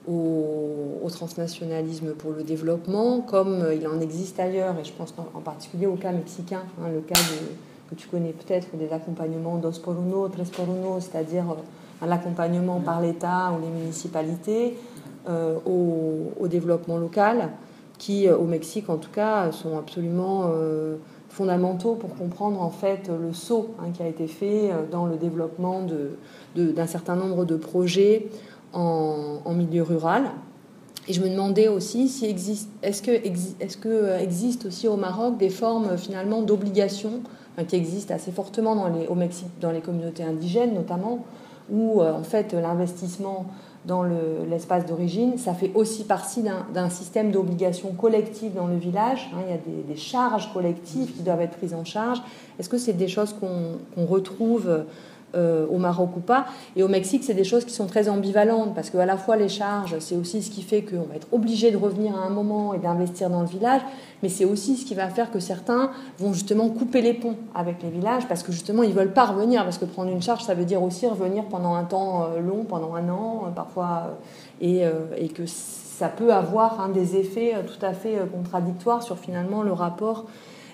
au, au transnationalisme pour le développement, comme euh, il en existe ailleurs, et je pense en, en particulier au cas mexicain, hein, le cas de, que tu connais peut-être des accompagnements dos por uno, tres por uno, c'est-à-dire euh, l'accompagnement par l'État ou les municipalités euh, au, au développement local, qui euh, au Mexique en tout cas sont absolument euh, fondamentaux pour comprendre en fait le saut hein, qui a été fait dans le développement de, de, d'un certain nombre de projets en, en milieu rural. Et je me demandais aussi si existe, est-ce que est-ce que existe aussi au Maroc des formes finalement d'obligation enfin, qui existent assez fortement dans les, au Mexique, dans les communautés indigènes notamment, où euh, en fait l'investissement dans le, l'espace d'origine, ça fait aussi partie d'un, d'un système d'obligations collectives dans le village. Hein, il y a des, des charges collectives qui doivent être prises en charge. Est-ce que c'est des choses qu'on, qu'on retrouve euh, au Maroc ou pas? Et au Mexique, c'est des choses qui sont très ambivalentes, parce qu'à la fois les charges, c'est aussi ce qui fait qu'on va être obligé de revenir à un moment et d'investir dans le village, mais c'est aussi ce qui va faire que certains vont justement couper les ponts avec les villages, parce que justement, ils ne veulent pas revenir, parce que prendre une charge, ça veut dire aussi revenir pendant un temps long, pendant un an, parfois, et, et que ça peut avoir hein, des effets tout à fait contradictoires sur finalement le rapport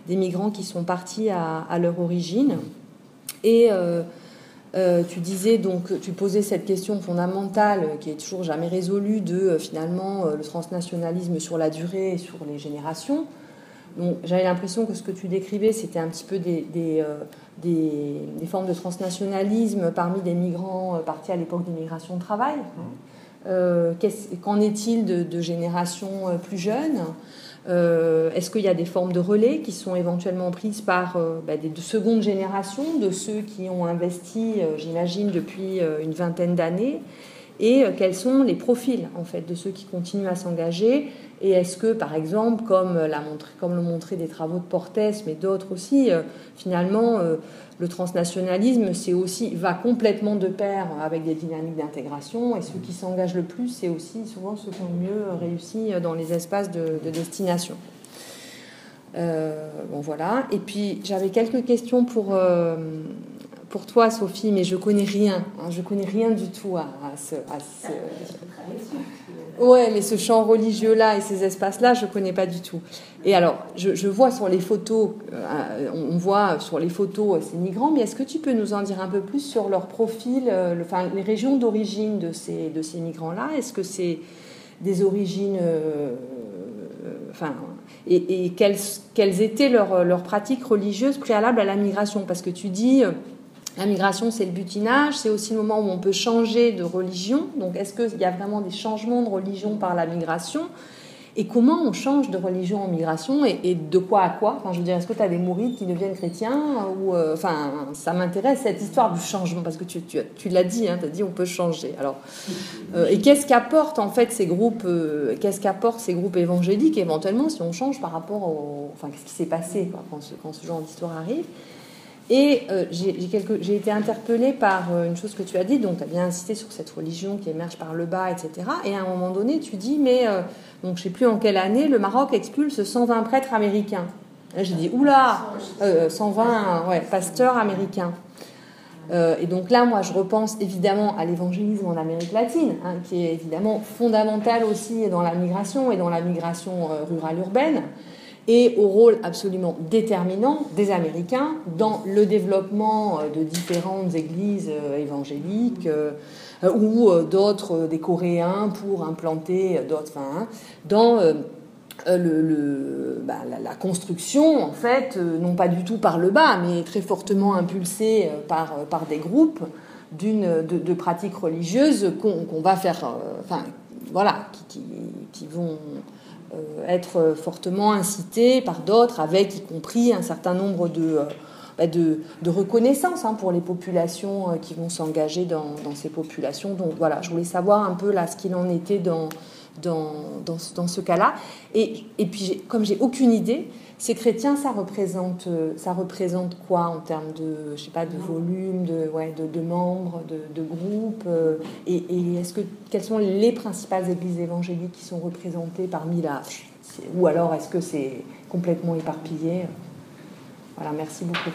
des migrants qui sont partis à, à leur origine. Et euh, euh, tu disais donc, tu posais cette question fondamentale qui est toujours jamais résolue de euh, finalement euh, le transnationalisme sur la durée et sur les générations. Donc, j'avais l'impression que ce que tu décrivais, c'était un petit peu des, des, euh, des, des formes de transnationalisme parmi des migrants euh, partis à l'époque des migrations de travail. Euh, qu'en est-il de, de générations euh, plus jeunes? euh, Est-ce qu'il y a des formes de relais qui sont éventuellement prises par euh, bah, des de seconde génération, de ceux qui ont investi, euh, j'imagine, depuis euh, une vingtaine d'années? Et euh, quels sont les profils, en fait, de ceux qui continuent à s'engager? Et est-ce que, par exemple, comme, l'a montré, comme l'ont montré des travaux de Portes, mais d'autres aussi, euh, finalement, euh, le transnationalisme c'est aussi, va complètement de pair avec des dynamiques d'intégration, et ceux qui s'engagent le plus, c'est aussi souvent ceux qui ont le mieux réussi dans les espaces de, de destination. Euh, bon, voilà. Et puis, j'avais quelques questions pour... Euh, pour toi, Sophie, mais je connais rien. Hein, je connais rien du tout à, à ce... À ce... Ouais, mais ce champ religieux-là et ces espaces-là, je connais pas du tout. Et alors, je, je vois sur les photos, euh, on voit sur les photos ces migrants, mais est-ce que tu peux nous en dire un peu plus sur leur profil, euh, le, enfin, les régions d'origine de ces, de ces migrants-là? Est-ce que c'est des origines... Euh, euh, enfin, et, et quelles, quelles étaient leurs, leurs pratiques religieuses préalables à la migration? Parce que tu dis... Euh, La migration, c'est le butinage, c'est aussi le moment où on peut changer de religion. Donc, est-ce qu'il y a vraiment des changements de religion par la migration? Et comment on change de religion en migration et, et de quoi à quoi? Enfin, je veux dire, est-ce que tu as des mourides qui deviennent chrétiens ou, euh, enfin, ça m'intéresse, cette histoire du changement, parce que tu, tu, tu l'as dit, hein, tu as dit on peut changer. Alors, euh, et qu'est-ce qu'apportent, en fait, ces groupes, euh, qu'est-ce qu'apportent ces groupes évangéliques, éventuellement, si on change par rapport au... Enfin, qu'est-ce qui s'est passé quoi, quand, ce, quand ce genre d'histoire arrive? Et euh, j'ai, j'ai, quelques, j'ai été interpellée par euh, une chose que tu as dit, donc tu as bien insisté sur cette religion qui émerge par le bas, et cetera. Et à un moment donné, tu dis, mais euh, donc, je ne sais plus en quelle année, le Maroc expulse cent vingt prêtres américains. Là, j'ai dit, oula, euh, cent vingt ouais, pasteurs américains. Euh, et donc là, moi, je repense évidemment à l'évangélisme en Amérique latine, hein, qui est évidemment fondamental aussi dans la migration et dans la migration euh, rurale-urbaine, et au rôle absolument déterminant des Américains dans le développement de différentes églises évangéliques euh, ou d'autres, des Coréens pour implanter d'autres, enfin, dans euh, le, le, bah, la, la construction, en fait, euh, non pas du tout par le bas, mais très fortement impulsée par, par des groupes d'une, de, de pratiques religieuses qu'on, qu'on va faire, euh, enfin, voilà, qui, qui, qui vont... être fortement incité par d'autres, avec y compris un certain nombre de, de, de reconnaissance hein, pour les populations qui vont s'engager dans, dans ces populations. Donc voilà, je voulais savoir un peu là ce qu'il en était dans, dans, dans, dans ce cas-là. Et, et puis, j'ai, comme j'ai aucune idée, ces chrétiens, ça représente, ça représente quoi en termes de, je sais pas, de volume, de, ouais, de, de membres, de, de groupes et, et est-ce que, quelles sont les principales églises évangéliques qui sont représentées parmi la... Ou alors est-ce que c'est complètement éparpillé? Voilà, merci beaucoup.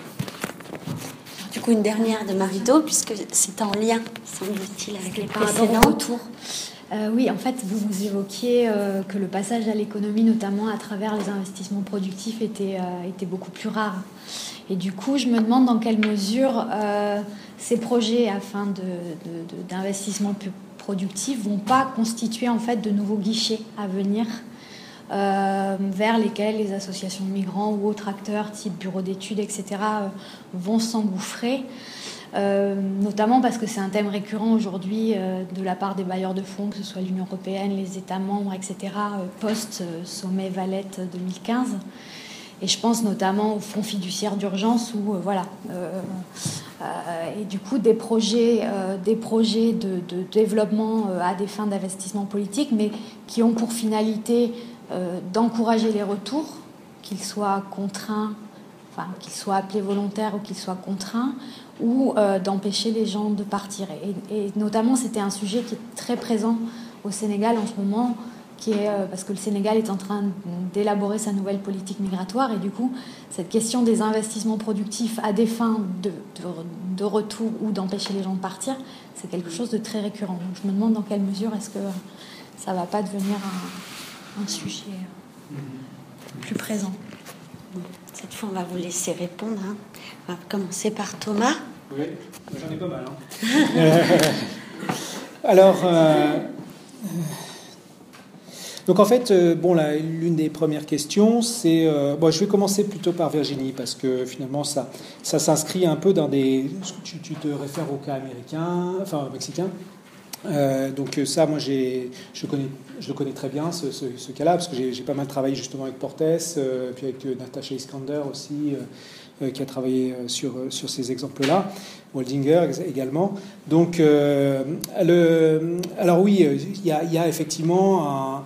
Du coup, une dernière de Marito, puisque c'est en lien, semble-t-il, avec les précédentes. Euh, oui, en fait, vous, vous évoquiez euh, que le passage à l'économie, notamment à travers les investissements productifs, était, euh, était beaucoup plus rare. Et du coup, je me demande dans quelle mesure euh, ces projets afin de, de, de, d'investissement productif vont pas constituer en fait de nouveaux guichets à venir euh, vers lesquels les associations de migrants ou autres acteurs, type bureaux d'études, et cetera, euh, vont s'engouffrer. Euh, notamment parce que c'est un thème récurrent aujourd'hui euh, de la part des bailleurs de fonds, que ce soit l'Union européenne, les États membres, et cetera, euh, post-sommet Valette deux mille quinze. Et je pense notamment au fonds fiduciaire d'urgence où, euh, voilà, euh, euh, et du coup des projets, euh, des projets de, de développement euh, à des fins d'investissement politique, mais qui ont pour finalité euh, d'encourager les retours, qu'ils soient contraints, enfin qu'ils soient appelés volontaires ou qu'ils soient contraints, ou euh, d'empêcher les gens de partir. Et, et notamment, c'était un sujet qui est très présent au Sénégal en ce moment, qui est, euh, parce que le Sénégal est en train d'élaborer sa nouvelle politique migratoire, et du coup, cette question des investissements productifs à des fins de, de, de retour ou d'empêcher les gens de partir, c'est quelque chose de très récurrent. Donc, je me demande dans quelle mesure est-ce que ça ne va pas devenir un, un sujet plus présent. Cette fois, on va vous laisser répondre. Hein. On va commencer par Thomas. Oui, j'en ai pas mal. Hein. Alors, euh, donc en fait, euh, bon, là, l'une des premières questions, c'est... Euh, bon, je vais commencer plutôt par Virginie, parce que finalement, ça, ça s'inscrit un peu dans des... Tu, tu te réfères au cas américain, enfin mexicain. Euh, donc ça, moi, j'ai, je, connais, je le connais très bien, ce, ce, ce cas-là, parce que j'ai, j'ai pas mal travaillé justement avec Portes, euh, puis avec euh, Natasha Iskander aussi, euh, euh, qui a travaillé sur, sur ces exemples-là, Waldinger également. Donc, euh, le, alors oui, il y a, il y a effectivement un,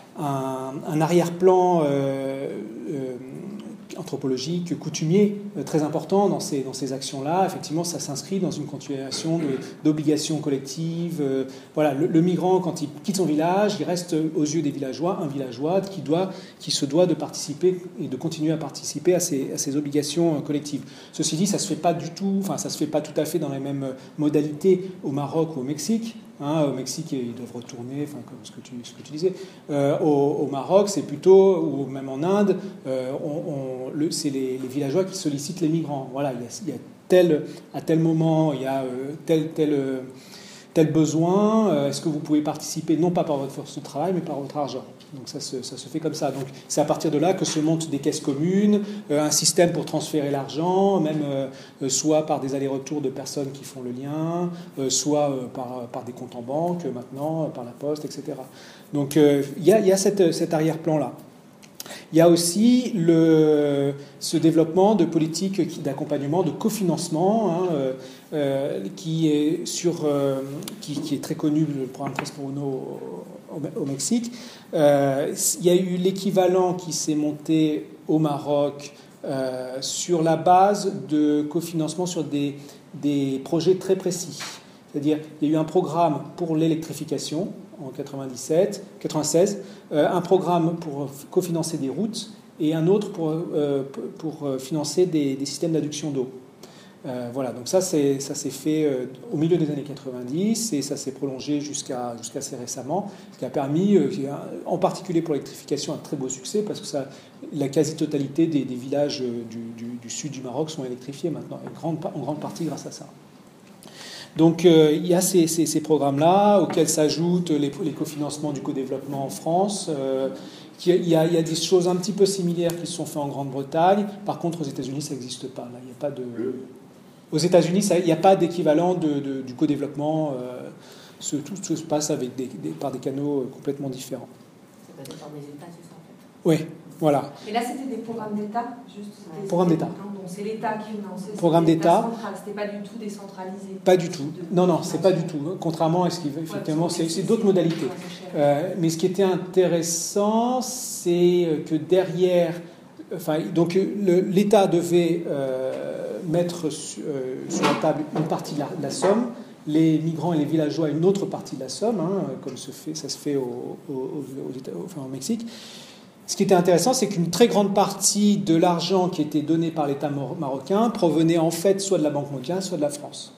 un, un arrière-plan euh, euh, anthropologique, coutumier, euh, très important dans ces, dans ces actions-là. Effectivement, ça s'inscrit dans une continuation de, d'obligations collectives. Euh, voilà, le, le migrant, quand il quitte son village, il reste aux yeux des villageois un villageois qui, doit, qui se doit de participer et de continuer à participer à ces, à ces obligations collectives. Ceci dit, ça se fait pas du tout, enfin, ça se fait pas tout à fait dans les mêmes modalités au Maroc ou au Mexique. Hein, au Mexique, ils doivent retourner, enfin, comme ce que tu, ce que tu disais. Euh, au, au Maroc, c'est plutôt, ou même en Inde, euh, on, on, le, c'est les, les villageois qui sollicitent les migrants. Voilà, il y a, il y a tel, à tel moment, il y a euh, tel, tel, euh, tel besoin. Euh, est-ce que vous pouvez participer, non pas par votre force de travail, mais par votre argent? Donc ça se, ça se fait comme ça. Donc c'est à partir de là que se montent des caisses communes, euh, un système pour transférer l'argent, même euh, soit par des allers-retours de personnes qui font le lien, euh, soit euh, par, par des comptes en banque euh, maintenant, euh, par la poste, et cetera. Donc il euh, y a, y a cette, cet arrière-plan-là. Il y a aussi le, ce développement de politiques d'accompagnement, de cofinancement, hein, euh, euh, qui, est sur, euh, qui, qui est très connu, le programme Tres por Uno au, au Mexique. Euh, il y a eu l'équivalent qui s'est monté au Maroc euh, sur la base de cofinancement sur des, des projets très précis. C'est-à-dire, il y a eu un programme pour l'électrification en quatre-vingt-dix-sept, quatre-vingt-seize, euh, un programme pour cofinancer des routes et un autre pour, euh, pour financer des, des systèmes d'adduction d'eau. Euh, voilà, donc ça, c'est, ça s'est fait euh, au milieu des années quatre-vingt-dix et ça s'est prolongé jusqu'à, jusqu'à assez récemment, ce qui a permis, euh, en particulier pour l'électrification, un très beau succès parce que ça, la quasi-totalité des, des villages du, du, du sud du Maroc sont électrifiés maintenant, en grande, en grande partie grâce à ça. Donc euh, il y a ces, ces, ces programmes-là auxquels s'ajoutent les, les cofinancements du co-développement en France. Euh, il, y a, il y a des choses un petit peu similaires qui se sont faites en Grande-Bretagne. Par contre, aux États-Unis, ça n'existe pas. Là, il n'y a pas de... Aux États-Unis, ça, il n'y a pas d'équivalent de, de, du co-développement. Euh, ce, tout se passe avec des, des, par des canaux complètement différents. C'est basé par des États, c'est ça en fait? Oui, voilà. Et là, c'était des programmes d'État, juste. C'était, Programme d'État. Donc c'est l'État qui finançait. Programme d'État. C'était pas du tout décentralisé. Pas du tout. Non, non, c'est pas du tout. Contrairement à ce qui, effectivement, ouais, c'est, c'est d'autres modalités. Euh, mais ce qui était intéressant, c'est que derrière, enfin, donc le, l'État devait euh, mettre sur, euh, sur la table une partie de la, de la somme. Les migrants et les villageois une autre partie de la somme, hein, comme se fait, ça se fait au, au, au, États, enfin, au Mexique. Ce qui était intéressant, c'est qu'une très grande partie de l'argent qui était donné par l'État marocain provenait en fait soit de la Banque mondiale, soit de la France.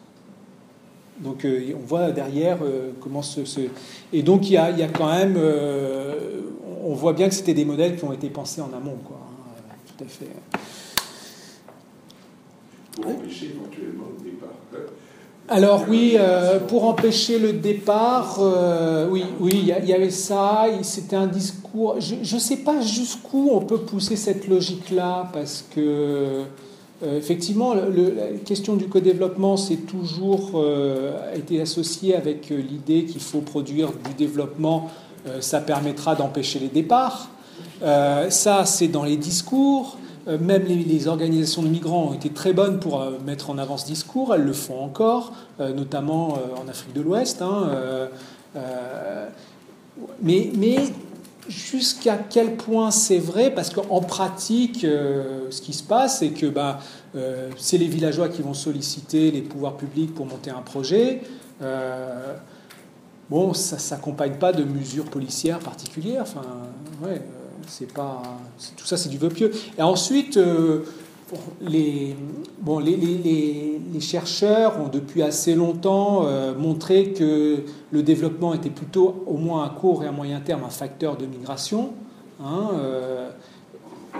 Donc euh, on voit derrière euh, comment ce... ce... Et donc il y a, il y a quand même... Euh, on voit bien que c'était des modèles qui ont été pensés en amont, quoi. Hein, tout à fait. Pour empêcher éventuellement le départ. Alors oui, euh, pour empêcher le départ, euh, oui, oui, il y, y avait ça. C'était un discours. Je ne sais pas jusqu'où on peut pousser cette logique-là, parce que euh, effectivement, le, le, la question du co-développement, c'est toujours euh, été associé avec l'idée qu'il faut produire du développement. Euh, ça permettra d'empêcher les départs. Euh, ça, c'est dans les discours. Même les, les organisations de migrants ont été très bonnes pour euh, mettre en avant ce discours. Elles le font encore, euh, notamment euh, en Afrique de l'Ouest. Hein, euh, euh, mais, mais jusqu'à quel point c'est vrai? Parce qu'en pratique, euh, ce qui se passe, c'est que bah, euh, c'est les villageois qui vont solliciter les pouvoirs publics pour monter un projet. Euh, bon, ça ne s'accompagne pas de mesures policières particulières. Enfin, ouais. C'est pas, c'est, tout ça, c'est du vœu pieux. Et ensuite, euh, les, bon, les, les, les chercheurs ont depuis assez longtemps euh, montré que le développement était plutôt, au moins à court et à moyen terme, un facteur de migration. Hein, euh,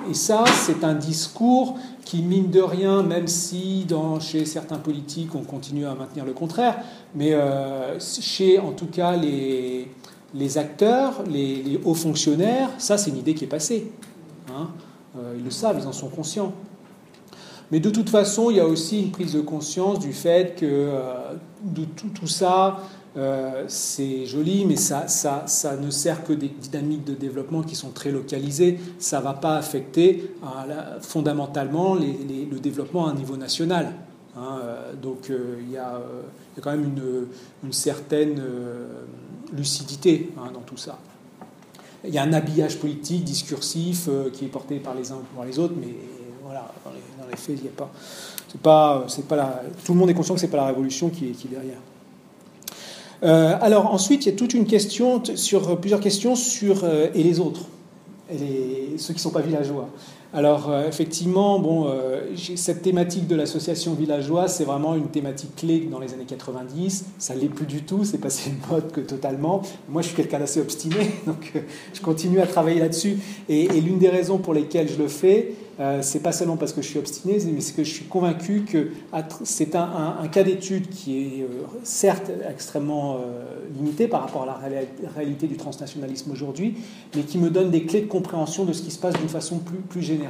Et ça, c'est un discours qui, mine de rien, même si dans, chez certains politiques, on continue à maintenir le contraire, mais euh, chez, en tout cas, les, les acteurs, les, les hauts fonctionnaires, ça, c'est une idée qui est passée. Hein. Euh, ils le savent, ils en sont conscients. Mais de toute façon, il y a aussi une prise de conscience du fait que euh, de tout, tout ça, euh, c'est joli, mais ça, ça, ça ne sert que des dynamiques de développement qui sont très localisées. Ça ne va pas affecter euh, la, fondamentalement les, les, le développement à un niveau national. Hein, euh, donc euh, il, y a, euh, il y a quand même une, une certaine euh, lucidité hein, dans tout ça. Il y a un habillage politique, discursif, euh, qui est porté par les uns ou par les autres, mais voilà, dans les, dans les faits, il n'y a pas. C'est pas, c'est pas la, tout le monde est conscient que ce n'est pas la révolution qui est, qui est derrière. Euh, alors ensuite, il y a toute une question, sur, plusieurs questions sur euh, et les autres, et les, ceux qui ne sont pas villageois. Alors euh, effectivement, bon, euh, cette thématique de l'association villageoise, c'est vraiment une thématique clé dans les années quatre-vingt-dix. Ça ne l'est plus du tout, c'est passé de mode que totalement. Moi, je suis quelqu'un d'assez obstiné, donc euh, je continue à travailler là-dessus. Et, et l'une des raisons pour lesquelles je le fais, euh, c'est pas seulement parce que je suis obstiné, mais c'est que je suis convaincu que c'est un, un, un cas d'étude qui est euh, certes extrêmement euh, limité par rapport à la ré réalité du transnationalisme aujourd'hui, mais qui me donne des clés de compréhension de ce qui se passe d'une façon plus, plus générale.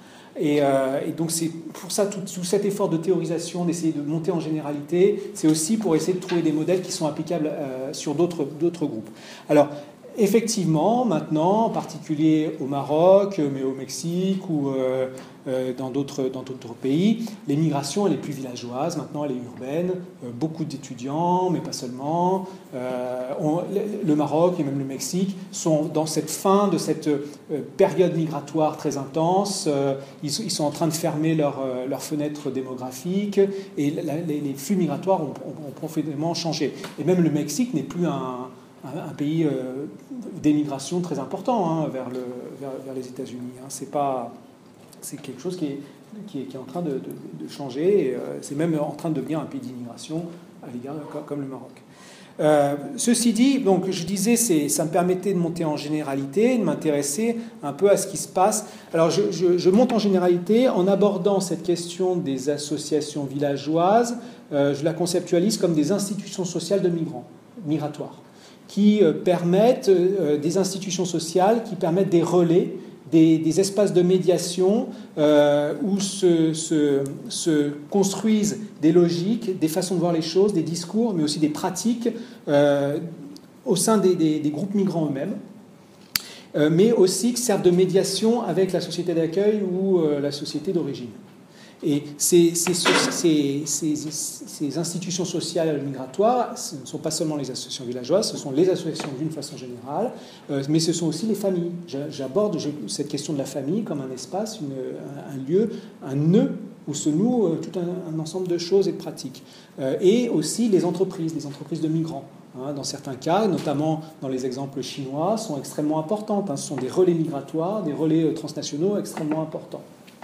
Et, euh, et donc c'est pour ça tout, tout cet effort de théorisation, d'essayer de monter en généralité, c'est aussi pour essayer de trouver des modèles qui sont applicables euh, sur d'autres d'autres groupes. Alors effectivement, maintenant, en particulier au Maroc, mais au Mexique ou euh, euh, dans d'autres dans d'autres pays, l'émigration elle est plus villageoise. Maintenant, elle est urbaine. Euh, beaucoup d'étudiants, mais pas seulement. Euh, on, le Maroc et même le Mexique sont dans cette fin de cette euh, période migratoire très intense. Euh, ils, ils sont en train de fermer leurs euh, leur fenêtres démographiques et la, les, les flux migratoires ont, ont, ont profondément changé. Et même le Mexique n'est plus un un pays euh, d'émigration très important hein, vers, le, vers, vers les États-Unis. Hein. C'est pas, c'est quelque chose qui est, qui est, qui est en train de, de, de changer. Et, euh, c'est même en train de devenir un pays d'immigration à l'égard comme le Maroc. Euh, ceci dit, donc je disais, c'est, ça me permettait de monter en généralité, de m'intéresser un peu à ce qui se passe. Alors je, je, je monte en généralité en abordant cette question des associations villageoises. Euh, je la conceptualise comme des institutions sociales de migrants, migratoires, qui permettent, euh, des institutions sociales qui permettent des relais, des, des espaces de médiation euh, où se, se, se construisent des logiques, des façons de voir les choses, des discours, mais aussi des pratiques euh, au sein des, des, des groupes migrants eux-mêmes, euh, mais aussi qui servent de médiation avec la société d'accueil ou euh, la société d'origine. Et ces, ces, ces, ces, ces institutions sociales migratoires, ce ne sont pas seulement les associations villageoises, ce sont les associations d'une façon générale, euh, mais ce sont aussi les familles. J'aborde cette question de la famille comme un espace, une, un, un lieu, un nœud où se noue euh, tout un, un ensemble de choses et de pratiques. Euh, et aussi les entreprises, les entreprises de migrants. Hein, dans certains cas, notamment dans les exemples chinois, sont extrêmement importantes. Hein, ce sont des relais migratoires, des relais transnationaux extrêmement importants.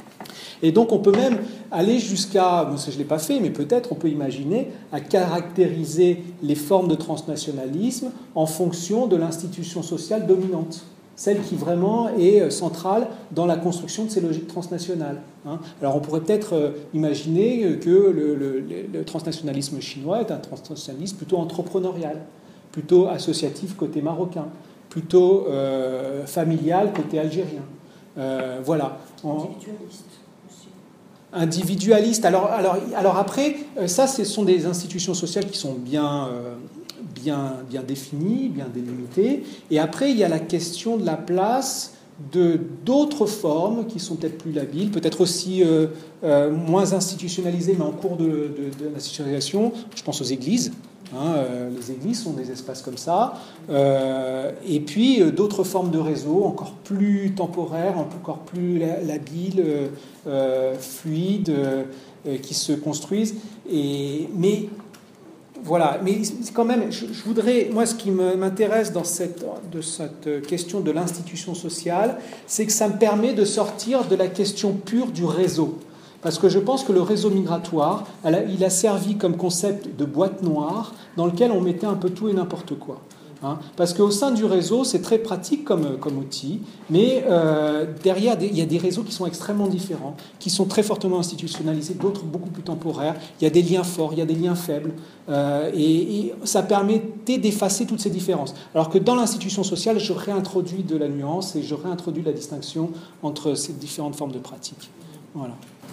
Et donc on peut même aller jusqu'à, bon, ça je ne l'ai pas fait, mais peut-être on peut imaginer à caractériser les formes de transnationalisme en fonction de l'institution sociale dominante, celle qui vraiment est centrale dans la construction de ces logiques transnationales. Hein. Alors on pourrait peut-être euh, imaginer que le, le, le transnationalisme chinois est un transnationalisme plutôt entrepreneurial, plutôt associatif côté marocain, plutôt euh, familial côté algérien. Euh, voilà. En, Individualiste. Individualiste. Alors, alors, alors après, ça, ce sont des institutions sociales qui sont bien, euh, bien, bien définies, bien délimitées. Et après, il y a la question de la place de d'autres formes qui sont peut-être plus labiles, peut-être aussi euh, euh, moins institutionnalisées, mais en cours de, de, de l'institutionnalisation. Je pense aux églises. Hein, euh, les églises sont des espaces comme ça. Euh, et puis euh, d'autres formes de réseaux encore plus temporaires, encore plus labiles, euh, euh, fluides, euh, qui se construisent. Et, mais voilà, mais quand même, je, je voudrais, moi, ce qui m'intéresse dans cette, de cette question de l'institution sociale, c'est que ça me permet de sortir de la question pure du réseau. Parce que je pense que le réseau migratoire, il a servi comme concept de boîte noire dans lequel on mettait un peu tout et n'importe quoi. Hein, parce qu'au sein du réseau, c'est très pratique comme, comme outil, mais euh, derrière, il y a des réseaux qui sont extrêmement différents, qui sont très fortement institutionnalisés, d'autres beaucoup plus temporaires. Il y a des liens forts, il y a des liens faibles, euh, et, et ça permettait d'effacer toutes ces différences. Alors que dans l'institution sociale, je réintroduis de la nuance et je réintroduis la distinction entre ces différentes formes de pratiques. Voilà.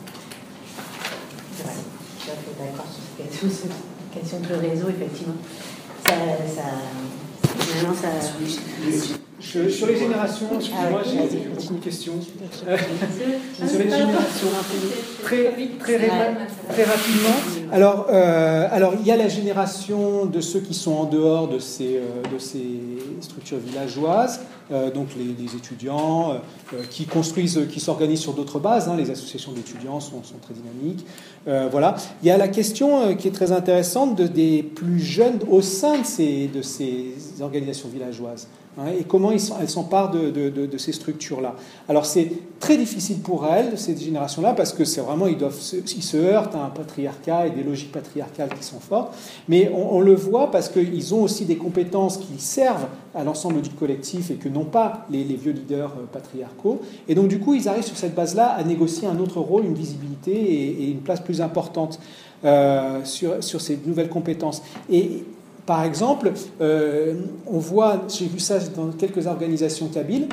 Ouais, je suis d'accord sur cette question de réseau, effectivement. Ça, ça, Maintenant, ça... Je, sur les générations, excusez-moi, ah, j'ai une question. Euh, sur les générations, très, très, très rapidement. Alors, euh, alors, il y a la génération de ceux qui sont en dehors de ces, euh, de ces structures villageoises, euh, donc les, les étudiants euh, qui construisent, qui s'organisent sur d'autres bases. Hein, les associations d'étudiants sont, sont très dynamiques. Euh, voilà. Il y a la question euh, qui est très intéressante de, des plus jeunes au sein de ces, de ces organisations villageoises. Hein, et comment ils, elles s'emparent de, de, de, de ces structures-là. Alors c'est très difficile pour elles, cette génération-là, parce que c'est vraiment, ils, doivent se, ils se heurtent à un patriarcat et des logiques patriarcales qui sont fortes, mais on, on le voit parce qu'ils ont aussi des compétences qui servent à l'ensemble du collectif et que n'ont pas les, les vieux leaders patriarcaux. Et donc du coup, ils arrivent sur cette base-là à négocier un autre rôle, une visibilité et, et une place plus importante euh, sur, sur ces nouvelles compétences. Et par exemple, euh, on voit, j'ai vu ça dans quelques organisations kabyles,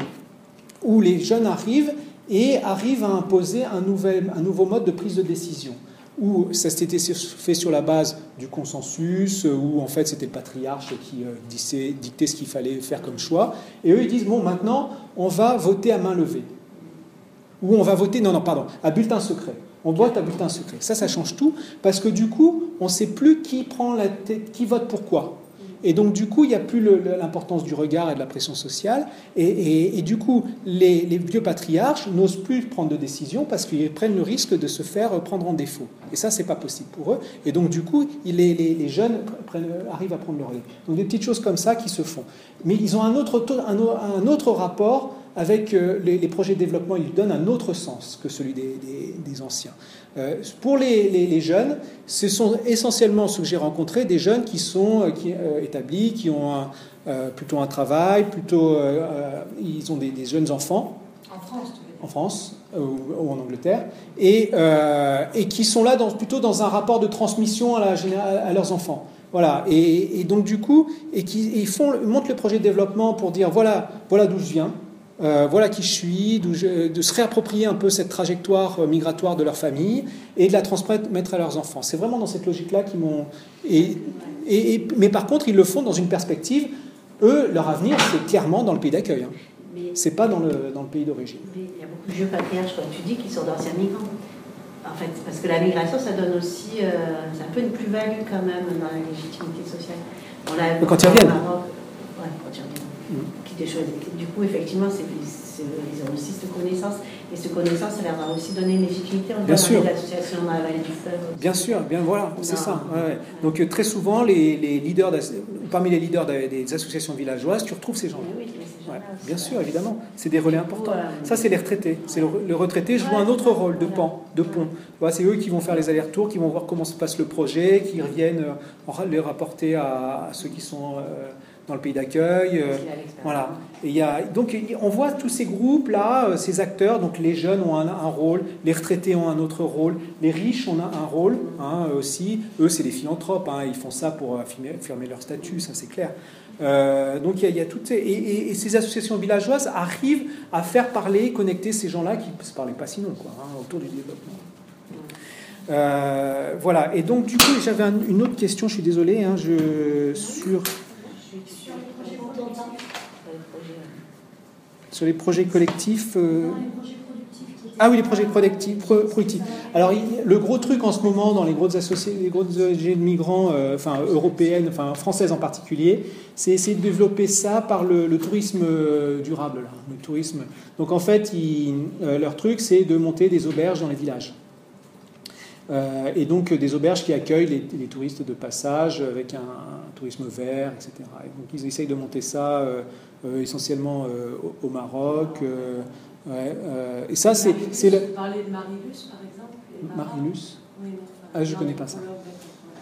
où les jeunes arrivent et arrivent à imposer un, nouvel, un nouveau mode de prise de décision, où ça s'était fait sur la base du consensus, où en fait c'était le patriarche qui euh, disait, dictait ce qu'il fallait faire comme choix, et eux ils disent, bon maintenant on va voter à main levée, ou on va voter, non non pardon, à bulletin secret. On vote à bulletin secret. Ça, ça change tout, parce que du coup, on ne sait plus qui prend la tête, qui vote pourquoi. Et donc, du coup, il n'y a plus le, l'importance du regard et de la pression sociale. Et, et, et du coup, les, les vieux patriarches n'osent plus prendre de décision parce qu'ils prennent le risque de se faire prendre en défaut. Et ça, c'est pas possible pour eux. Et donc, du coup, les, les, les jeunes prennent, arrivent à prendre le relais. Donc, des petites choses comme ça qui se font. Mais ils ont un autre, un, un autre rapport avec euh, les, les projets de développement. Ils lui donnent un autre sens que celui des, des, des anciens. Euh, pour les, les, les jeunes, ce sont essentiellement ceux que j'ai rencontrés, des jeunes qui sont qui, euh, établis, qui ont un, euh, plutôt un travail, plutôt, euh, ils ont des, des jeunes enfants. En France, tu veux dire. En France euh, ou, ou en Angleterre, et, euh, et qui sont là dans, plutôt dans un rapport de transmission à, la, à leurs enfants. Voilà, et, et donc du coup, et qui et ils font, montent le projet de développement pour dire voilà, voilà d'où je viens. Euh, voilà qui je suis, je, de se réapproprier un peu cette trajectoire migratoire de leur famille et de la transmettre à leurs enfants. C'est vraiment dans cette logique-là qu'ils m'ont... Et, et, et, mais par contre, ils le font dans une perspective, eux, leur avenir, c'est clairement dans le pays d'accueil. Hein. C'est pas dans le, dans le pays d'origine. Mais il y a beaucoup de vieux patriarches, comme tu dis, qui sont d'anciens migrants. En fait, parce que la migration, ça donne aussi... Euh, c'est un peu une plus-value quand même dans la légitimité sociale. On l'a mais quand ils reviennent. Ouais, quand ils reviennent. Des choses. Du coup, effectivement, c'est, c'est, ils ont aussi cette connaissance, et cette connaissance, ça leur a aussi donné une légitimité. On bien sûr. De l'association dans la vallée du fleuve. Aussi. Bien sûr, bien voilà, c'est non. ça. Ouais, ouais. Donc euh, très souvent, les, les leaders, parmi les leaders des associations villageoises, tu retrouves ces gens-là. Oui, mais ces gens-là ouais. aussi, Bien ouais. sûr, évidemment, c'est des relais importants. Coup, euh, ça, c'est les retraités. C'est le, le retraité joue ouais, un autre rôle de pan, de pont. Voilà, c'est eux qui vont faire les allers-retours, qui vont voir comment se passe le projet, qui reviennent euh, les rapporter à, à ceux qui sont euh, dans le pays d'accueil. Euh, voilà. Et il y a, donc on voit tous ces groupes-là, euh, ces acteurs, donc les jeunes ont un, un rôle, les retraités ont un autre rôle, les riches ont un, un rôle hein, aussi. Eux, c'est des philanthropes, hein, ils font ça pour affirmer, affirmer leur statut, ça c'est clair. Euh, donc il y, y a toutes ces, et, et, et ces associations villageoises arrivent à faire parler, connecter ces gens-là qui ne se parlaient pas sinon, quoi, hein, autour du développement. Euh, voilà. Et donc du coup, j'avais un, une autre question. Je suis désolé, hein, je sur. Sur les projets collectifs. Euh... Ah oui, les projets productifs. productifs. Alors, le gros truc en ce moment dans les grosses associations, les grosses O N G de migrants, euh, enfin européennes, enfin françaises en particulier, c'est essayer de développer ça par le, le tourisme durable. Là, le tourisme. Donc en fait, ils, euh, leur truc, c'est de monter des auberges dans les villages. Euh, et donc des auberges qui accueillent les, les touristes de passage avec un, un tourisme vert, et cetera. Et donc ils essayent de monter ça euh, euh, essentiellement euh, au, au Maroc. Euh, ouais, euh, et ça, c'est, c'est le. Vous parlez de Marilus, par exemple. Marilus. Oui, ah, je ne connais pas ça.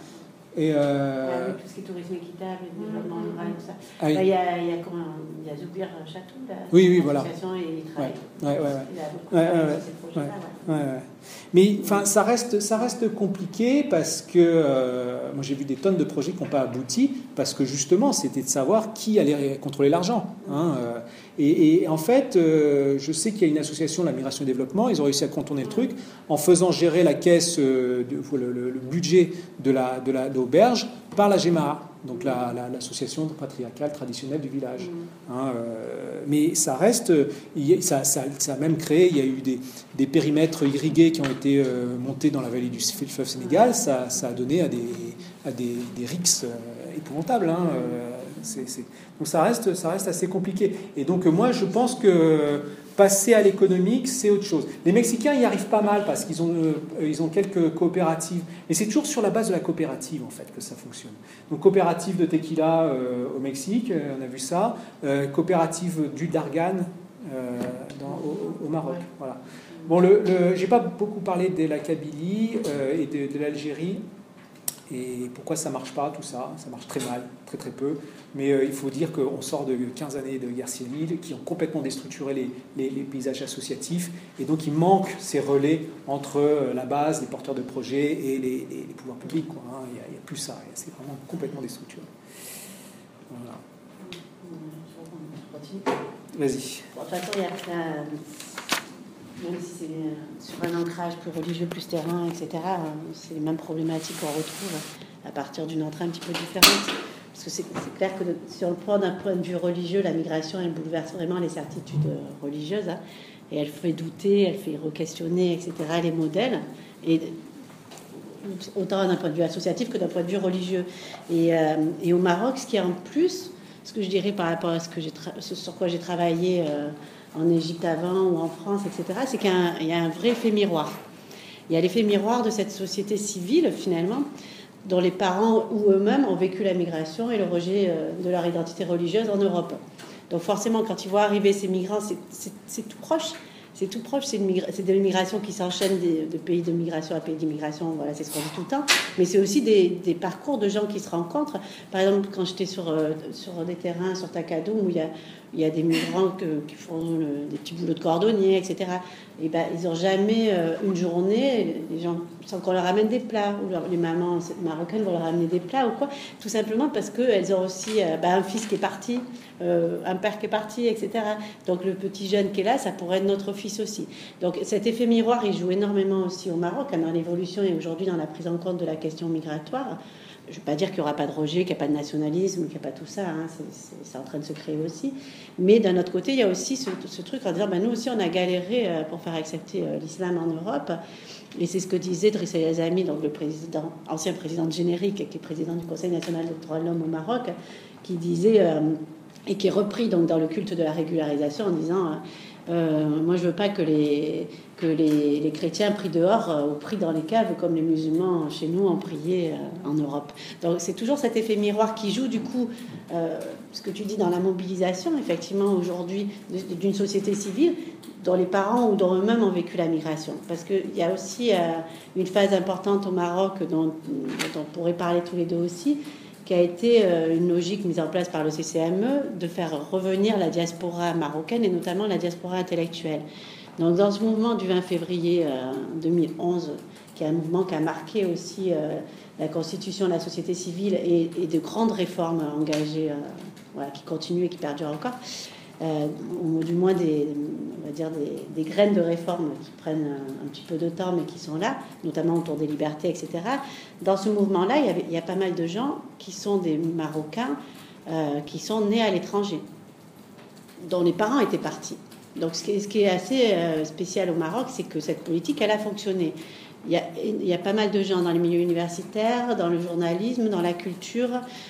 Et euh... ah, oui, tout ce qui est tourisme équitable, le développement rural, tout ça. Ah, oui. Là, il y a, il y a, comment, il y a Zoubir Chatou, là, oui, oui, voilà. Et il travaille. Ouais, ouais, ouais. Il a beaucoup ouais, travaillé ouais, sur ces projets-là, ouais. Ouais, ouais. Mais enfin, ça reste, ça reste compliqué parce que euh, moi j'ai vu des tonnes de projets qui n'ont pas abouti parce que justement c'était de savoir qui allait contrôler l'argent. Hein, euh, et, et en fait, euh, je sais qu'il y a une association, la Migration et Développement, ils ont réussi à contourner le truc en faisant gérer la caisse, euh, de, le, le, le budget de la de la d'auberge par la G E M A, donc la, la, l'association patriarcale traditionnelle du village. Hein, euh, mais ça reste, ça, ça, ça a même créé, il y a eu des, des périmètres irrigués qui ont été euh, montés dans la vallée du fleuve Sénégal, ça, ça a donné à des, à des, des rixes euh, épouvantables. Hein, euh, c'est, c'est... Donc ça reste, ça reste assez compliqué. Et donc moi je pense que passer à l'économique, c'est autre chose. Les Mexicains y arrivent pas mal parce qu'ils ont, euh, ils ont quelques coopératives. Mais c'est toujours sur la base de la coopérative, en fait, que ça fonctionne. Donc, coopérative de tequila euh, au Mexique, euh, on a vu ça. Euh, coopérative du Dargan euh, dans, au, au Maroc. Voilà. Bon, le, le, j'ai pas beaucoup parlé de la Kabylie euh, et de, de l'Algérie. Et pourquoi ça marche pas, tout ça? Ça marche très mal, très très peu. Mais euh, il faut dire qu'on sort de quinze années de guerre civile qui ont complètement déstructuré les, les, les paysages associatifs. Et donc il manque ces relais entre euh, la base, les porteurs de projets et les, les, les pouvoirs publics. Quoi, hein. Il n'y a, a plus ça. C'est vraiment complètement déstructuré. Voilà. Vas-y. Bon, de toute façon, il y a ça, même si c'est sur un ancrage plus religieux, plus terrain, et cetera, c'est les mêmes problématiques qu'on retrouve à partir d'une entrée un petit peu différente. Parce que c'est, c'est clair que si on le prend d'un point de vue religieux, la migration, elle bouleverse vraiment les certitudes religieuses. Hein, et elle fait douter, elle fait re-questionner, et cetera, les modèles. Et autant d'un point de vue associatif que d'un point de vue religieux. Et, euh, et au Maroc, ce qui est en plus, ce que je dirais par rapport à ce, que j'ai tra- ce sur quoi j'ai travaillé euh, en Égypte avant ou en France, et cetera, c'est qu'il y a un, il y a un vrai effet miroir. Il y a l'effet miroir de cette société civile, finalement, dont les parents ou eux-mêmes ont vécu la migration et le rejet euh, de leur identité religieuse en Europe. Donc forcément, quand ils voient arriver ces migrants, c'est, c'est, c'est tout proche. C'est tout proche, c'est, une migra- c'est des migrations qui s'enchaînent des, de pays de migration à pays d'immigration, voilà, c'est ce qu'on dit tout le temps. Mais c'est aussi des, des parcours de gens qui se rencontrent. Par exemple, quand j'étais sur, euh, sur des terrains, sur Takadoum, où il y a, il y a des migrants que, qui font le, des petits boulots de cordonnier, et cetera. Et ben, ils n'ont jamais euh, une journée, les gens, sans qu'on leur amène des plats, ou leur, les mamans marocaines vont leur amener des plats ou quoi, tout simplement parce qu'elles ont aussi euh, ben, un fils qui est parti, euh, un père qui est parti, et cetera. Donc le petit jeune qui est là, ça pourrait être notre fils aussi. Donc cet effet miroir, il joue énormément aussi au Maroc, hein, dans l'évolution et aujourd'hui dans la prise en compte de la question migratoire. Je ne veux pas dire qu'il n'y aura pas de rejet, qu'il n'y a pas de nationalisme, qu'il n'y a pas tout ça, hein, c'est, c'est, c'est en train de se créer aussi. Mais d'un autre côté, il y a aussi ce, ce truc en disant, ben, nous aussi on a galéré euh, pour faire accepter euh, l'islam en Europe. Et c'est ce que disait Driss El Azzami, donc le président, ancien président de Générique, qui est président du Conseil national des droits de l'homme au Maroc, qui disait, euh, et qui est repris donc, dans le culte de la régularisation en disant... Euh, Euh, moi, je veux pas que les, que les, les chrétiens prient dehors euh, ou prient dans les caves comme les musulmans chez nous ont prié euh, en Europe. Donc, c'est toujours cet effet miroir qui joue, du coup, euh, ce que tu dis dans la mobilisation, effectivement, aujourd'hui, d'une société civile dont les parents ou dont eux-mêmes ont vécu la migration. Parce qu'il y a aussi euh, une phase importante au Maroc dont, dont on pourrait parler tous les deux aussi, qui a été une logique mise en place par le C C M E de faire revenir la diaspora marocaine et notamment la diaspora intellectuelle. Donc dans ce mouvement du vingt février deux mille onze, qui est un mouvement qui a marqué aussi la constitution de la société civile et, et de grandes réformes engagées, voilà, qui continuent et qui perdurent encore, euh, ou du moins des, on va dire des, des graines de réforme qui prennent un, un petit peu de temps mais qui sont là, notamment autour des libertés, et cetera. Dans ce mouvement-là, il y, avait, il y a pas mal de gens qui sont des Marocains euh, qui sont nés à l'étranger, dont les parents étaient partis. Donc ce qui est, ce qui est assez euh, spécial au Maroc, c'est que cette politique, elle a fonctionné. Il y, a, il y a pas mal de gens dans les milieux universitaires, dans le journalisme, dans la culture,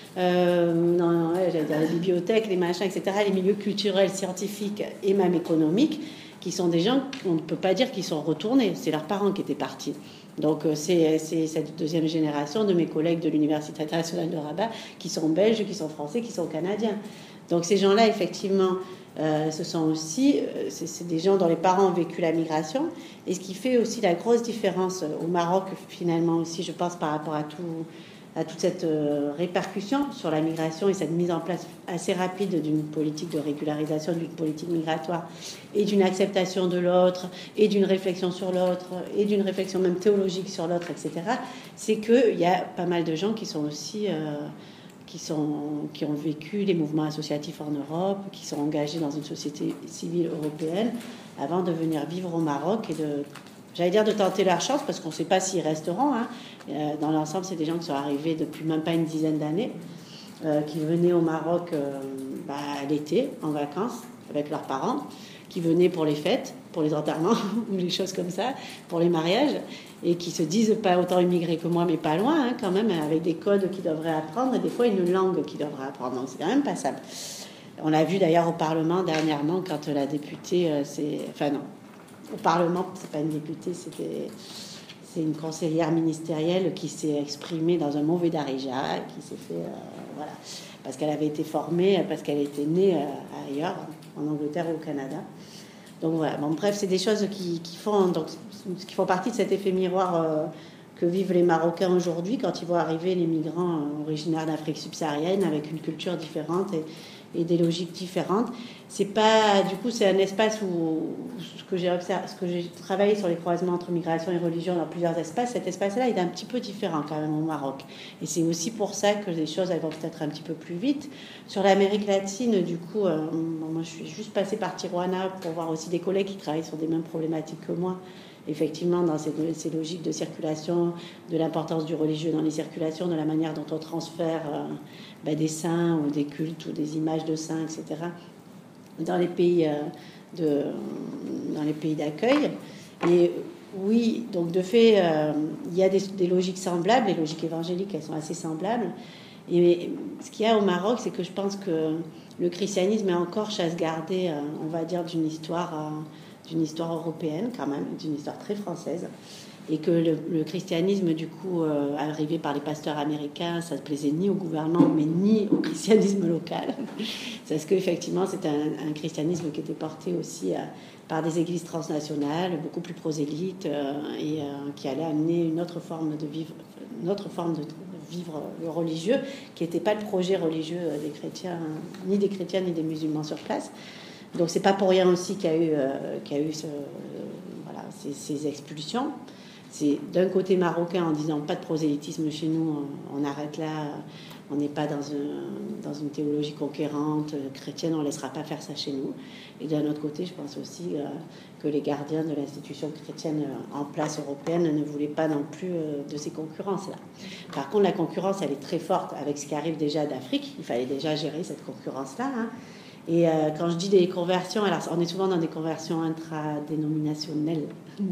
euh, dans, ouais, j'allais dire les bibliothèques, les machins, et cetera, les milieux culturels, scientifiques et même économiques, qui sont des gens qu'on ne peut pas dire qu'ils sont retournés. C'est leurs parents qui étaient partis. Donc c'est, c'est cette deuxième génération de mes collègues de l'Université internationale de Rabat qui sont belges, qui sont français, qui sont canadiens. Donc ces gens-là, effectivement... Euh, ce sont aussi euh, c'est, c'est des gens dont les parents ont vécu la migration, et ce qui fait aussi la grosse différence au Maroc finalement aussi, je pense, par rapport à tout, à toute cette euh, répercussion sur la migration et cette mise en place assez rapide d'une politique de régularisation, d'une politique migratoire et d'une acceptation de l'autre et d'une réflexion sur l'autre et d'une réflexion même théologique sur l'autre, et cetera, c'est qu'il y a pas mal de gens qui sont aussi... Euh, qui, sont, qui ont vécu les mouvements associatifs en Europe, qui sont engagés dans une société civile européenne avant de venir vivre au Maroc et de... J'allais dire de tenter leur chance, parce qu'on ne sait pas s'ils resteront. Hein. Euh, dans l'ensemble, c'est des gens qui sont arrivés depuis même pas une dizaine d'années, euh, qui venaient au Maroc euh, bah, l'été, en vacances, avec leurs parents, qui venaient pour les fêtes, pour les enterrements, ou les choses comme ça, pour les mariages, et qui se disent pas autant immigrés que moi, mais pas loin, hein, quand même, avec des codes qu'ils devraient apprendre, et des fois une langue qu'ils devraient apprendre. Donc c'est quand même passable. On l'a vu d'ailleurs au Parlement dernièrement, quand la députée, euh, c'est... Enfin non. Au Parlement, c'est pas une députée, c'était, c'est une conseillère ministérielle qui s'est exprimée dans un mauvais darija, qui s'est fait, euh, voilà, parce qu'elle avait été formée, parce qu'elle était née euh, ailleurs, en Angleterre ou au Canada. Donc voilà. Bon, bref, c'est des choses qui, qui font donc qui font partie de cet effet miroir euh, que vivent les Marocains aujourd'hui quand ils voient arriver les migrants euh, originaires d'Afrique subsaharienne avec une culture différente et et des logiques différentes. C'est pas, du coup, c'est un espace où, ce que j'ai observé, ce que j'ai travaillé sur les croisements entre migration et religion dans plusieurs espaces, cet espace-là est un petit peu différent quand même au Maroc. Et c'est aussi pour ça que les choses elles vont peut-être un petit peu plus vite. Sur l'Amérique latine, du coup, euh, moi je suis juste passée par Tijuana pour voir aussi des collègues qui travaillent sur des mêmes problématiques que moi. Effectivement, dans ces, ces logiques de circulation, de l'importance du religieux dans les circulations, de la manière dont on transfère euh, ben, des saints ou des cultes ou des images de saints, et cetera, dans les pays, euh, de, dans les pays d'accueil. Et oui, donc de fait, euh, il y a des, des logiques semblables, les logiques évangéliques, elles sont assez semblables. Et ce qu'il y a au Maroc, c'est que je pense que le christianisme est encore chasse gardée, euh, on va dire, d'une histoire... Euh, d'une histoire européenne quand même, d'une histoire très française, et que le, le christianisme, du coup, euh, arrivé par les pasteurs américains, ça ne plaisait ni au gouvernement, mais ni au christianisme local. C'est parce qu'effectivement, c'est un, un christianisme qui était porté aussi à, par des églises transnationales, beaucoup plus prosélytes, euh, et euh, qui allait amener une autre forme de vivre, une autre forme de vivre le religieux, qui n'était pas le projet religieux des chrétiens, ni des chrétiens, ni des musulmans sur place. Donc c'est pas pour rien aussi qu'il y a eu, euh, qu'il y a eu ce, euh, voilà, ces, ces expulsions. C'est d'un côté marocain en disant pas de prosélytisme chez nous, on, on arrête là, on n'est pas dans, un, dans une théologie conquérante chrétienne, on ne laissera pas faire ça chez nous. Et d'un autre côté, je pense aussi euh, que les gardiens de l'institution chrétienne en place européenne ne voulaient pas non plus euh, de ces concurrences-là. Par contre, la concurrence, elle est très forte avec ce qui arrive déjà d'Afrique. Il fallait déjà gérer cette concurrence-là, hein. Et euh, quand je dis des conversions, alors on est souvent dans des conversions intradénominationnelles,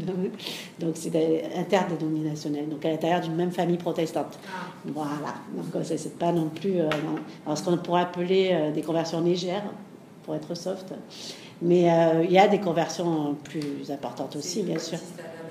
donc c'est interdénominationnelles, donc à l'intérieur d'une même famille protestante. Voilà, donc ça, c'est pas non plus euh, non. Alors, ce qu'on pourrait appeler euh, des conversions légères, pour être soft, mais euh, il y a des conversions plus importantes aussi, bien sûr.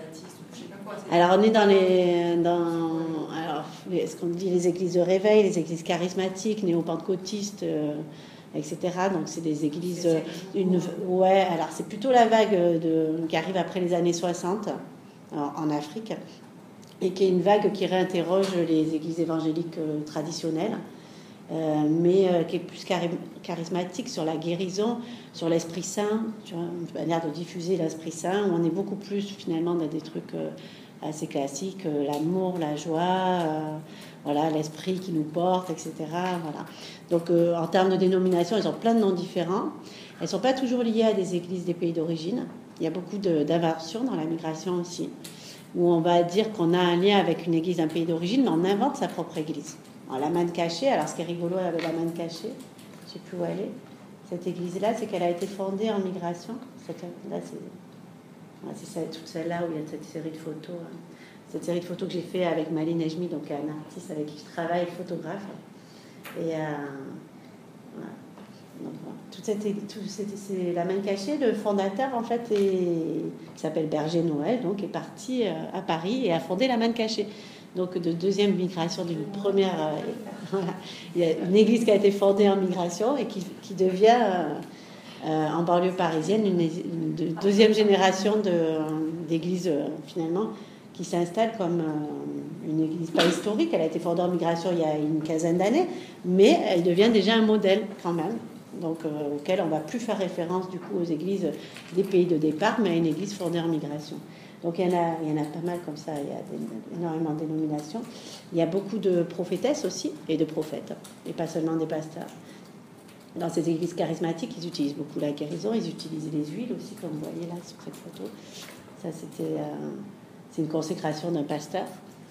Alors on est dans les, dans, alors est-ce qu'on dit les églises de réveil, les églises charismatiques, néo-pentecôtistes. Euh, et cetera. Donc c'est des églises, une, ouais. Alors c'est plutôt la vague de, qui arrive après les années soixante en, en Afrique, et qui est une vague qui réinterroge les églises évangéliques euh, traditionnelles, euh, mais euh, qui est plus charismatique sur la guérison, sur l'Esprit Saint, tu vois, une manière de diffuser l'Esprit Saint, où on est beaucoup plus finalement dans des trucs euh, assez classiques, euh, l'amour, la joie. Euh, Voilà, l'esprit qui nous porte, et cetera. Voilà. Donc, euh, en termes de dénomination, elles ont plein de noms différents. Elles ne sont pas toujours liées à des églises des pays d'origine. Il y a beaucoup d'inversions dans la migration aussi, où on va dire qu'on a un lien avec une église d'un pays d'origine, mais on invente sa propre église. Alors, la manne cachée, alors ce qui est rigolo avec la manne cachée, je ne sais plus où elle est, cette église-là, c'est qu'elle a été fondée en migration. Cette, là, c'est toute celle-là où il y a cette série de photos. Hein. Cette série de photos que j'ai fait avec Mali Nejmi, donc un artiste avec qui je travaille, photographe. Et euh, voilà. Donc, voilà. Tout cette, tout cette, c'est la main cachée. Le fondateur, en fait, est, qui s'appelle Berger Noël, donc est parti euh, à Paris et a fondé la main cachée. Donc de deuxième migration d'une première. Euh, voilà. Il y a une église qui a été fondée en migration et qui, qui devient euh, euh, en banlieue parisienne une, une deuxième génération de, d'églises euh, finalement. qui s'installe comme euh, une église pas historique. Elle a été fondée en migration il y a une quinzaine d'années, mais elle devient déjà un modèle quand même, donc euh, auquel on va plus faire référence du coup aux églises des pays de départ, mais à une église fondée en migration. Donc il y en a, il y en a pas mal comme ça, il y a des, énormément de dénominations. Il y a beaucoup de prophétesses aussi, et de prophètes, et pas seulement des pasteurs. Dans ces églises charismatiques, ils utilisent beaucoup la guérison, ils utilisent les huiles aussi, comme vous voyez là sur cette photo. Ça, c'était, euh, c'est une consécration d'un pasteur.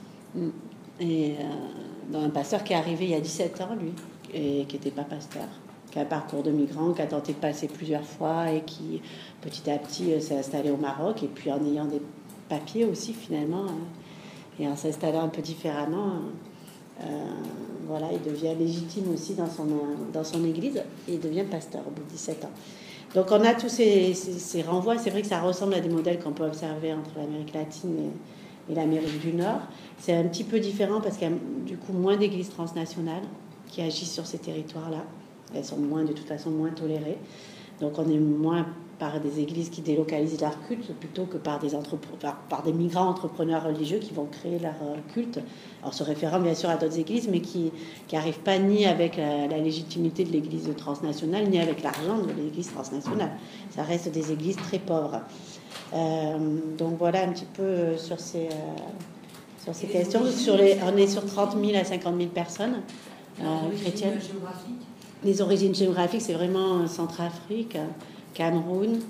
Et euh, dans un pasteur qui est arrivé il y a dix-sept ans, lui, et qui n'était pas pasteur, qui a un parcours de migrant, qui a tenté de passer plusieurs fois et qui, petit à petit, euh, s'est installé au Maroc. Et puis en ayant des papiers aussi, finalement, euh, et en s'installant un peu différemment, euh, voilà, il devient légitime aussi dans son, dans son église et il devient pasteur au bout de dix-sept ans. Donc on a tous ces, ces, ces renvois. C'est vrai que ça ressemble à des modèles qu'on peut observer entre l'Amérique latine et, et l'Amérique du Nord. C'est un petit peu différent parce qu'il y a du coup moins d'églises transnationales qui agissent sur ces territoires-là. Elles sont moins, de toute façon, moins tolérées. Donc on est moins par des églises qui délocalisent leur culte plutôt que par des, entrepre- par, par des migrants entrepreneurs religieux qui vont créer leur culte, en se référant bien sûr à d'autres églises, mais qui n'arrivent pas ni avec la, la légitimité de l'église transnationale, ni avec l'argent de l'église transnationale. Ça reste des églises très pauvres. Euh, donc voilà un petit peu sur ces, euh, sur ces questions. Sur les, on est sur trente mille à cinquante mille personnes euh, chrétiennes. Les origines géographiques, c'est vraiment Centrafrique, Cameroun,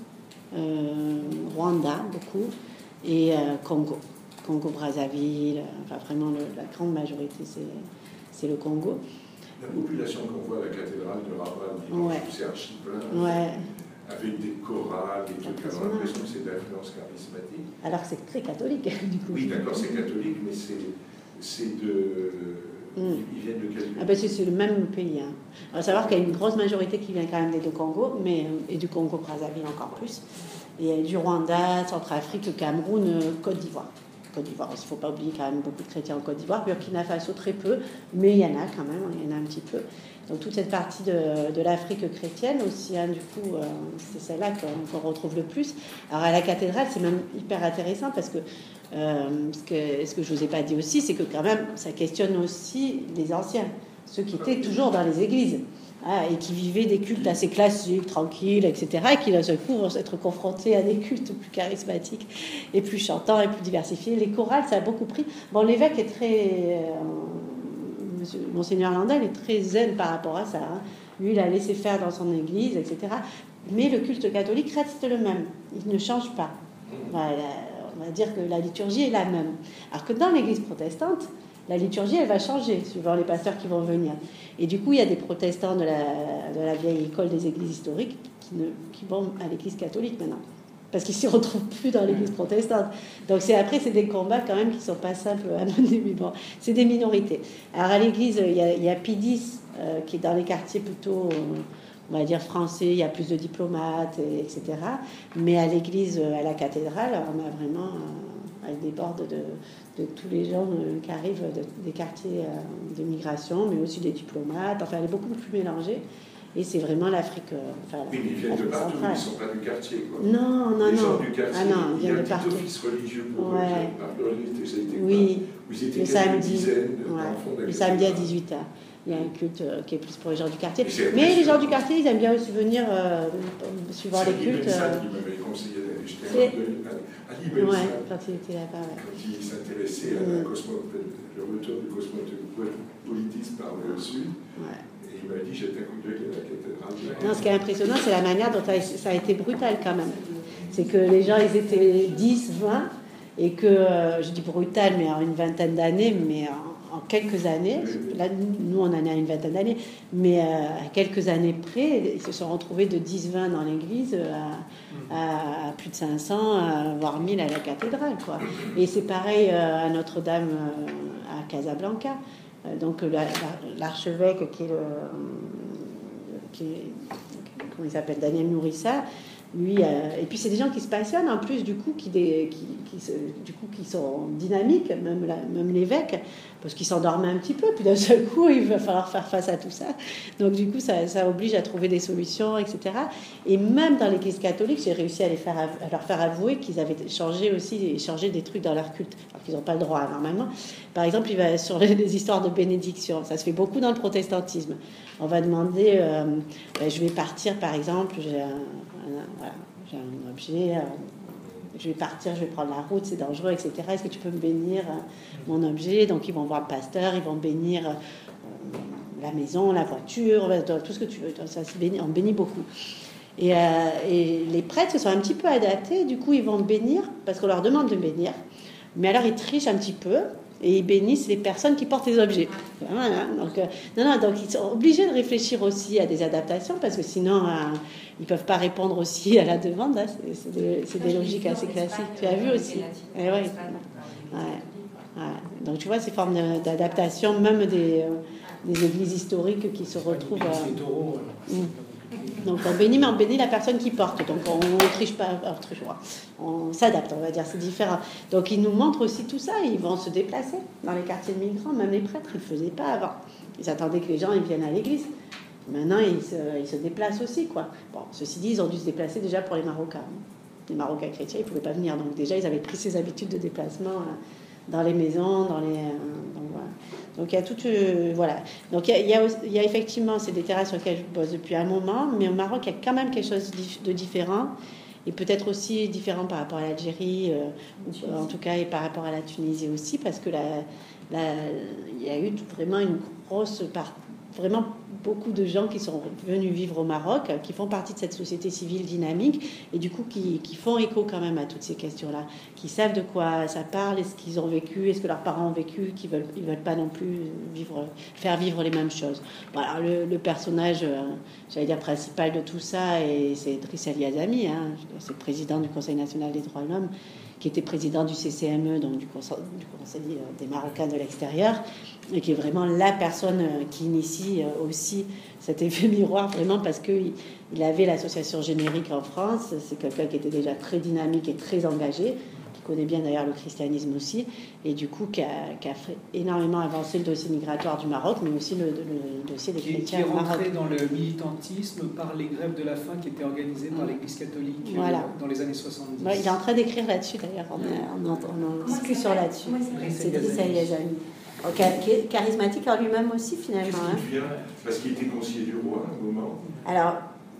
euh, Rwanda, beaucoup, et euh, Congo. Congo-Brazzaville, enfin vraiment le, la grande majorité, c'est, c'est le Congo. La population qu'on voit à la cathédrale de Rabat, ouais. c'est archi plein, ouais. avec des chorales, des trucs, on a l'impression que c'est d'influence charismatique. Alors que c'est très catholique, du coup. Oui, d'accord, c'est catholique, mais c'est, c'est de... Mm. Ils viennent de quel pays? Ah ben c'est, c'est le même pays. Hein. On va savoir qu'il y a une grosse majorité qui vient quand même des deux Congo, mais, et du Congo-Brazzaville encore plus. Et du Rwanda, Centrafrique, Cameroun, Côte d'Ivoire. Côte d'Ivoire, il ne faut pas oublier quand même beaucoup de chrétiens en Côte d'Ivoire. Burkina Faso, très peu, mais il y en a quand même, il y en a un petit peu. Donc toute cette partie de, de l'Afrique chrétienne aussi, hein, du coup, euh, c'est celle-là qu'on, qu'on retrouve le plus. Alors à la cathédrale, c'est même hyper intéressant parce que Euh, ce que, ce que je ne vous ai pas dit aussi, c'est que quand même, ça questionne aussi les anciens, ceux qui étaient toujours dans les églises, hein, et qui vivaient des cultes assez classiques, tranquilles, et cetera, et qui d'un seul coup vont être confrontés à des cultes plus charismatiques et plus chantants et plus diversifiés. Les chorales, ça a beaucoup pris. Bon, l'évêque est très... Euh, monsieur, Monseigneur Landel est très zen par rapport à ça. Hein. Lui, il a laissé faire dans son église, et cetera. Mais le culte catholique reste le même. Il ne change pas. Voilà. On va dire que la liturgie est la même. Alors que dans l'église protestante, la liturgie, elle va changer suivant les pasteurs qui vont venir. Et du coup, il y a des protestants de la, de la vieille école des églises historiques qui, ne, qui vont à l'église catholique maintenant. Parce qu'ils ne s'y retrouvent plus dans l'église protestante. Donc c'est, après, c'est des combats quand même qui ne sont pas simples à mener, mais bon, c'est des minorités. Alors à l'église, il y a, il y a Pie X, euh, qui est dans les quartiers plutôt... Euh, on va dire français, il y a plus de diplomates, et, etc. Mais à l'église, à la cathédrale, on a vraiment, euh, elle déborde de, de tous les gens euh, qui arrivent de, des quartiers euh, de migration, mais aussi des diplomates. Enfin, elle est beaucoup plus mélangée. Et c'est vraiment l'Afrique. Euh, enfin, oui, mais ils viennent de partout, ils ne sont pas du quartier. Quoi. Non, non, les non. gens du quartier, ah, non, il y a un de petit partout. office religieux pour ouais. eux. Oui, vous étiez le samedi, dizaines ouais. le samedi à dix-huit heures. Il y a un culte euh, qui est plus pour les gens du quartier. Mais, mais les gens du quartier, ils aiment bien aussi venir euh, suivant les cultes. C'est ça qui m'avait conseillé d'aller jeter un peu à l'Ibn ouais, quand il était là-bas. Ouais. Quand il s'intéressait à la cosmo, le retour du cosmopolitisme par le Sud. Ouais. Et il m'a dit, jette un coup d'œil à la cathédrale. Non, ce qui est impressionnant, c'est la manière dont ça a été brutal quand même. C'est que les gens, ils étaient dix, vingt, et que, euh, je dis brutal, mais en une vingtaine d'années, mais en, en quelques années, là, nous, on en a une vingtaine d'années, mais euh, à quelques années près, ils se sont retrouvés de dix vingt dans l'église à, à, à plus de cinq cents, à, voire mille à la cathédrale, quoi. Et c'est pareil euh, à Notre-Dame, euh, à Casablanca. Euh, donc, la, la, l'archevêque qui est le... Qui est, comment il s'appelle, Daniel Nourissa, lui, euh, et puis c'est des gens qui se passionnent en plus, du coup, qui, des, qui, qui, se, du coup, qui sont dynamiques, même, la, même l'évêque, parce qu'il s'endormait un petit peu, puis d'un seul coup, il va falloir faire face à tout ça. Donc du coup, ça, ça oblige à trouver des solutions, et cetera. Et même dans l'Église catholique, j'ai réussi à, les faire, à leur faire avouer qu'ils avaient changé aussi, changé des trucs dans leur culte, alors qu'ils n'ont pas le droit normalement. Par exemple, il va sur les, les histoires de bénédiction, ça se fait beaucoup dans le protestantisme. On va demander, euh, ben, je vais partir, par exemple, j'ai un, un, voilà, j'ai un objet, euh, je vais partir, je vais prendre la route, c'est dangereux, et cetera. Est-ce que tu peux me bénir euh, mon objet? Donc ils vont voir le pasteur, ils vont bénir euh, la maison, la voiture, tout ce que tu veux. Ça se bénit, on bénit beaucoup. Et, euh, et les prêtres se sont un petit peu adaptés, du coup ils vont bénir, parce qu'on leur demande de bénir. Mais alors ils trichent un petit peu, et ils bénissent les personnes qui portent les objets. Voilà. Donc, euh, non, non, donc ils sont obligés de réfléchir aussi à des adaptations, parce que sinon, euh, ils ne peuvent pas répondre aussi à la demande. Hein. C'est, c'est des, c'est des logiques assez classiques. Tu as vu aussi eh ouais. Ouais. Ouais. Donc tu vois, ces formes d'adaptation, même des, euh, des églises historiques qui se retrouvent... Euh, Donc on bénit, mais on bénit la personne qui porte. Donc on ne triche pas, on, triche, on s'adapte, on va dire, c'est différent. Donc ils nous montrent aussi tout ça. Ils vont se déplacer dans les quartiers de migrants. Même les prêtres, ils ne faisaient pas avant. Ils attendaient que les gens ils viennent à l'église. Maintenant, ils se, ils se déplacent aussi, quoi. Bon, ceci dit, ils ont dû se déplacer déjà pour les Marocains. Les Marocains chrétiens, ils ne pouvaient pas venir. Donc déjà, ils avaient pris ces habitudes de déplacement dans les maisons, dans les... Donc voilà. Donc il y a tout, euh, voilà. Donc il y a, il y, a, il y a effectivement c'est des terrains sur lesquels je bosse depuis un moment, mais au Maroc il y a quand même quelque chose de différent et peut-être aussi différent par rapport à l'Algérie, euh, ou, en tout cas et par rapport à la Tunisie aussi, parce que la, la, il y a eu vraiment une grosse part, vraiment beaucoup de gens qui sont venus vivre au Maroc, qui font partie de cette société civile dynamique et du coup qui, qui font écho quand même à toutes ces questions-là, qui savent de quoi ça parle, est-ce qu'ils ont vécu, est-ce que leurs parents ont vécu, qu'ils veulent, ils veulent pas non plus vivre, faire vivre les mêmes choses. Bon, alors le, le personnage, euh, j'allais dire principal de tout ça, et c'est Driss El Yazami, hein, c'est le président du Conseil national des droits de l'homme, qui était président du C C M E, donc du Conseil, du conseil des Marocains de l'extérieur, et qui est vraiment la personne qui initie aussi cet effet miroir, vraiment parce qu'il il avait l'association générique en France. C'est quelqu'un qui était déjà très dynamique et très engagé, qui connaît bien d'ailleurs le christianisme aussi, et du coup qui a, qui a fait énormément avancer le dossier migratoire du Maroc, mais aussi le, le dossier des qui, chrétiens qui est au Maroc. rentré dans le militantisme par les grèves de la faim qui étaient organisées par l'Église catholique voilà. dans les années soixante-dix. Ouais, il est en train d'écrire là-dessus d'ailleurs, on est en, en, en discussion là-dessus. C'est Driss El Yazami. Okay, qui est charismatique en lui-même aussi finalement. Qu'est-ce qu'il devient hein. Parce qu'il était conseiller du roi à un moment. Alors,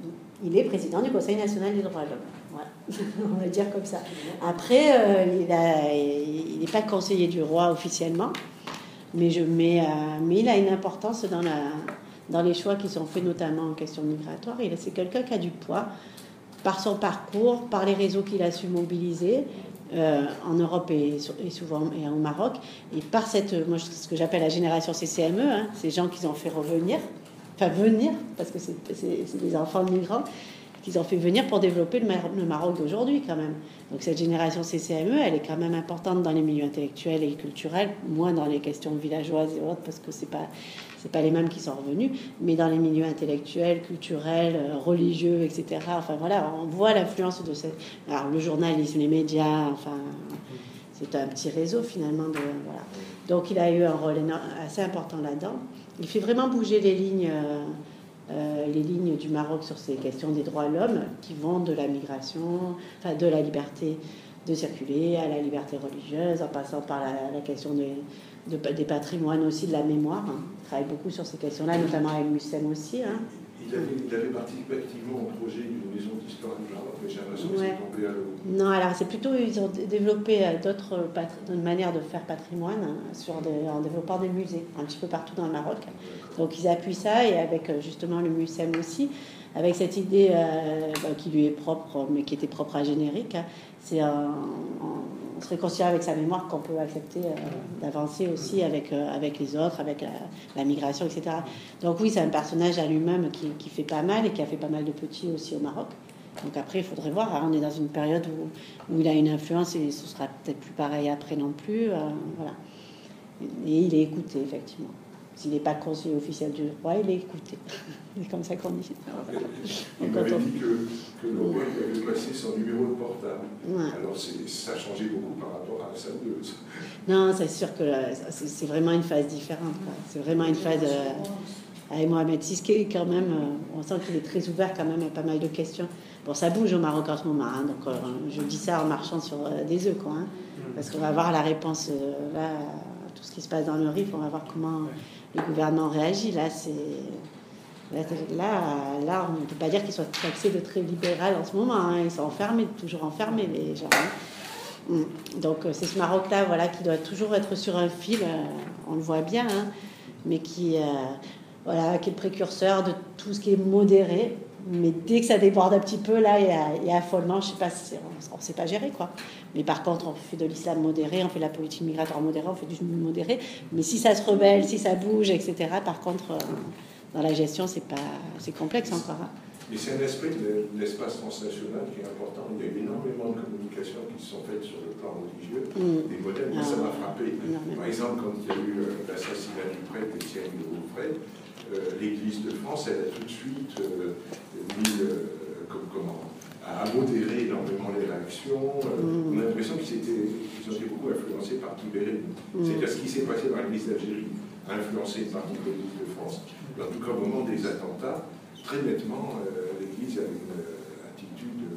il est président du Conseil national des droits de l'homme. Voilà. On va dire comme ça. Après, euh, il n'est pas conseiller du roi officiellement, mais, je, mais, euh, mais il a une importance dans, la, dans les choix qui sont faits, notamment en question migratoire. C'est quelqu'un qui a du poids par son parcours, par les réseaux qu'il a su mobiliser. Euh, en Europe et, et souvent et au Maroc, et par cette, moi, ce que j'appelle la génération C C M E, hein, ces gens qu'ils ont fait revenir, enfin venir, parce que c'est, c'est, c'est des enfants de migrants, qu'ils ont fait venir pour développer le, Mar- le Maroc d'aujourd'hui quand même. Donc cette génération C C M E, elle est quand même importante dans les milieux intellectuels et culturels, moins dans les questions villageoises et autres, parce que c'est pas c'est pas les mêmes qui sont revenus, mais dans les milieux intellectuels, culturels, euh, religieux, et cetera. Enfin voilà, on voit l'influence de cette... Alors le journalisme, les médias, enfin, c'est un petit réseau finalement. De, voilà. Donc il a eu un rôle énorme, assez important là-dedans. Il fait vraiment bouger les lignes, euh, euh, les lignes du Maroc sur ces questions des droits de l'homme, qui vont de la migration, enfin de la liberté de circuler à la liberté religieuse, en passant par la, la question des... De, des patrimoines aussi, de la mémoire. Hein. Il travaille beaucoup sur ces questions-là, notamment avec Mussem aussi. Hein. Il, avait, il avait participé activement au projet d'une maison d'histoire du Maroc, mais j'ai l'impression que ouais. c'est tombé à l'eau. Non, alors c'est plutôt, ils ont développé d'autres patri- manières de faire patrimoine hein, sur des, en développant des musées, un petit peu partout dans le Maroc. Donc ils appuient ça, et avec justement le Mussem aussi, avec cette idée euh, bah, qui lui est propre, mais qui était propre à Générique. Hein. C'est un... un on se réconcilie avec sa mémoire qu'on peut accepter euh, d'avancer aussi avec, euh, avec les autres, avec la, la migration, et cetera. Donc oui, c'est un personnage à lui-même qui, qui fait pas mal et qui a fait pas mal de petits aussi au Maroc. Donc après, il faudrait voir. Hein, on est dans une période où, où il a une influence et ce sera peut-être plus pareil après non plus. Euh, voilà. Et il est écouté, effectivement. s'il n'est pas conseiller officiel du roi, il est écouté. C'est comme ça qu'on dit. Il m'avait dit que, que le roi avait passé son numéro de portable. Ouais. Alors ça a changé beaucoup par rapport à la salueuse. Non, c'est sûr que c'est vraiment une phase différente. C'est vraiment une phase... Euh, avec Mohamed six, qui est quand même... Euh, on sent qu'il est très ouvert quand même à pas mal de questions. Bon, ça bouge au Maroc en ce moment, hein, donc euh, je dis ça en marchant sur euh, des œufs, quoi. Hein, parce qu'on va voir la réponse, euh, là, à tout ce qui se passe dans le R I F, on va voir comment le gouvernement réagit. Là, c'est... Là, là, là, on ne peut pas dire qu'ils soient taxés de très libéral en ce moment. Hein, ils sont enfermés, toujours enfermés, les gens. Hein. Donc, c'est ce Maroc-là, voilà, qui doit toujours être sur un fil, euh, on le voit bien, hein, mais qui... Euh, Voilà, qui est le précurseur de tout ce qui est modéré. Mais dès que ça déborde un petit peu, là, il y a, il y a affolement. Je sais pas, si on ne sait pas gérer, quoi. Mais par contre, on fait de l'islam modéré, on fait de la politique migratoire modérée, on fait du modéré. Mais si ça se rebelle, si ça bouge, et cetera, par contre, euh, dans la gestion, c'est pas, c'est complexe encore. Hein. Mais c'est un aspect de l'espace transnational qui est important. Il y a énormément de communications qui se sont faites sur le plan religieux, mmh. des modèles, mais ah, ça m'a frappé. Par exemple, quand il y a eu euh, l'assassinat du prêtre Étienne de Beaufret, euh, l'Église de France, elle a tout de suite euh, mis, euh, comme, comment, à modérer énormément les réactions. Euh, mmh. On a l'impression qu'ils ils ont été beaucoup influencés par Tibéri. Mmh. C'est-à-dire ce qui s'est passé dans l'Église d'Algérie a influencé une partie de l'Église de France. Mais en tout cas, au moment des attentats, très nettement, euh, l'Église a une euh, attitude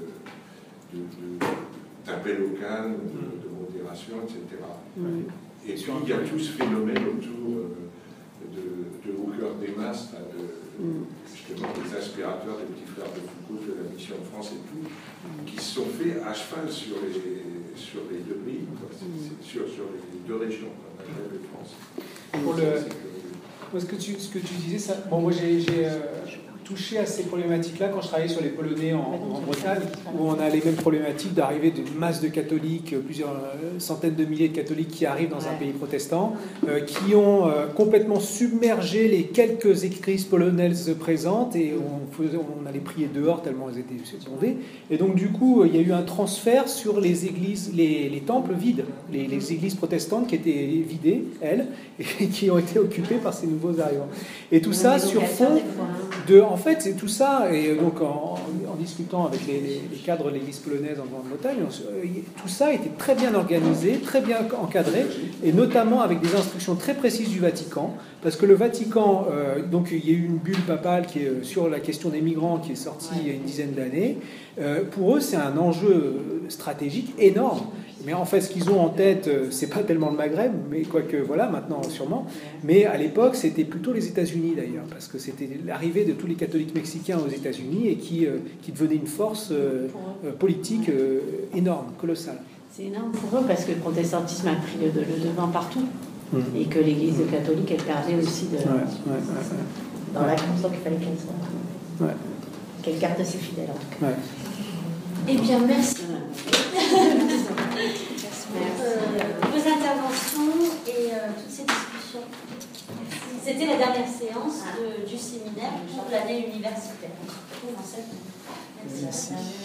d'appel au calme, de, de modération, et cetera. Mm. Et puis, il y a tout ce phénomène autour euh, de, de Au cœur des masses, là, de, mm. justement des aspirateurs, des petits frères de Foucault, de la Mission de France et tout, mm. qui se sont faits à cheval sur les, sur les deux pays, quoi. C'est, c'est sur, sur les deux régions, Maghreb et France. Pour le... Moi, ce que tu, ce que tu disais, ça... bon, moi j'ai, j'ai euh, touché à ces problématiques-là quand je travaillais sur les Polonais en, en Bretagne, où on a les mêmes problématiques d'arrivée d'une masse de catholiques, plusieurs euh, centaines de milliers de catholiques qui arrivent dans un pays protestant, euh, qui ont euh, complètement submergé les quelques églises polonaises présentes, et on, faisait, on allait prier dehors tellement elles étaient bondées. Et donc du coup, il y a eu un transfert sur les églises, les, les temples vides, les, les églises protestantes qui étaient vidées, elles, et qui ont été occupées par ces nouveaux arrivants. Et tout ça sur fond de... En fait, c'est tout ça, et donc en, en discutant avec les, les, les cadres de l'église polonaise en Grande-Bretagne, tout ça était très bien organisé, très bien encadré, et notamment avec des instructions très précises du Vatican, parce que le Vatican, euh, donc il y a eu une bulle papale qui est sur la question des migrants qui est sortie il y a une dizaine d'années. Euh, pour eux, c'est un enjeu stratégique énorme. Mais en fait, ce qu'ils ont en tête, c'est pas tellement le Maghreb, mais quoique, voilà, maintenant sûrement. Mais à l'époque, c'était plutôt les États-Unis d'ailleurs, parce que c'était l'arrivée de tous les catholiques mexicains aux États-Unis et qui, euh, qui devenait une force euh, politique euh, énorme, colossale. C'est énorme pour eux parce que le protestantisme a pris le, le devant partout mmh. et que l'Église catholique, elle perdait aussi de, ouais, ouais, ouais, dans ouais. la course, donc il fallait qu'elle soit. Ouais. Qu'elle garde ses fidèles en tout cas. Ouais. Eh bien, merci. Merci. Euh, vos interventions et euh, toutes ces discussions. C'était la dernière séance de, du séminaire pour l'année universitaire. Merci. Merci.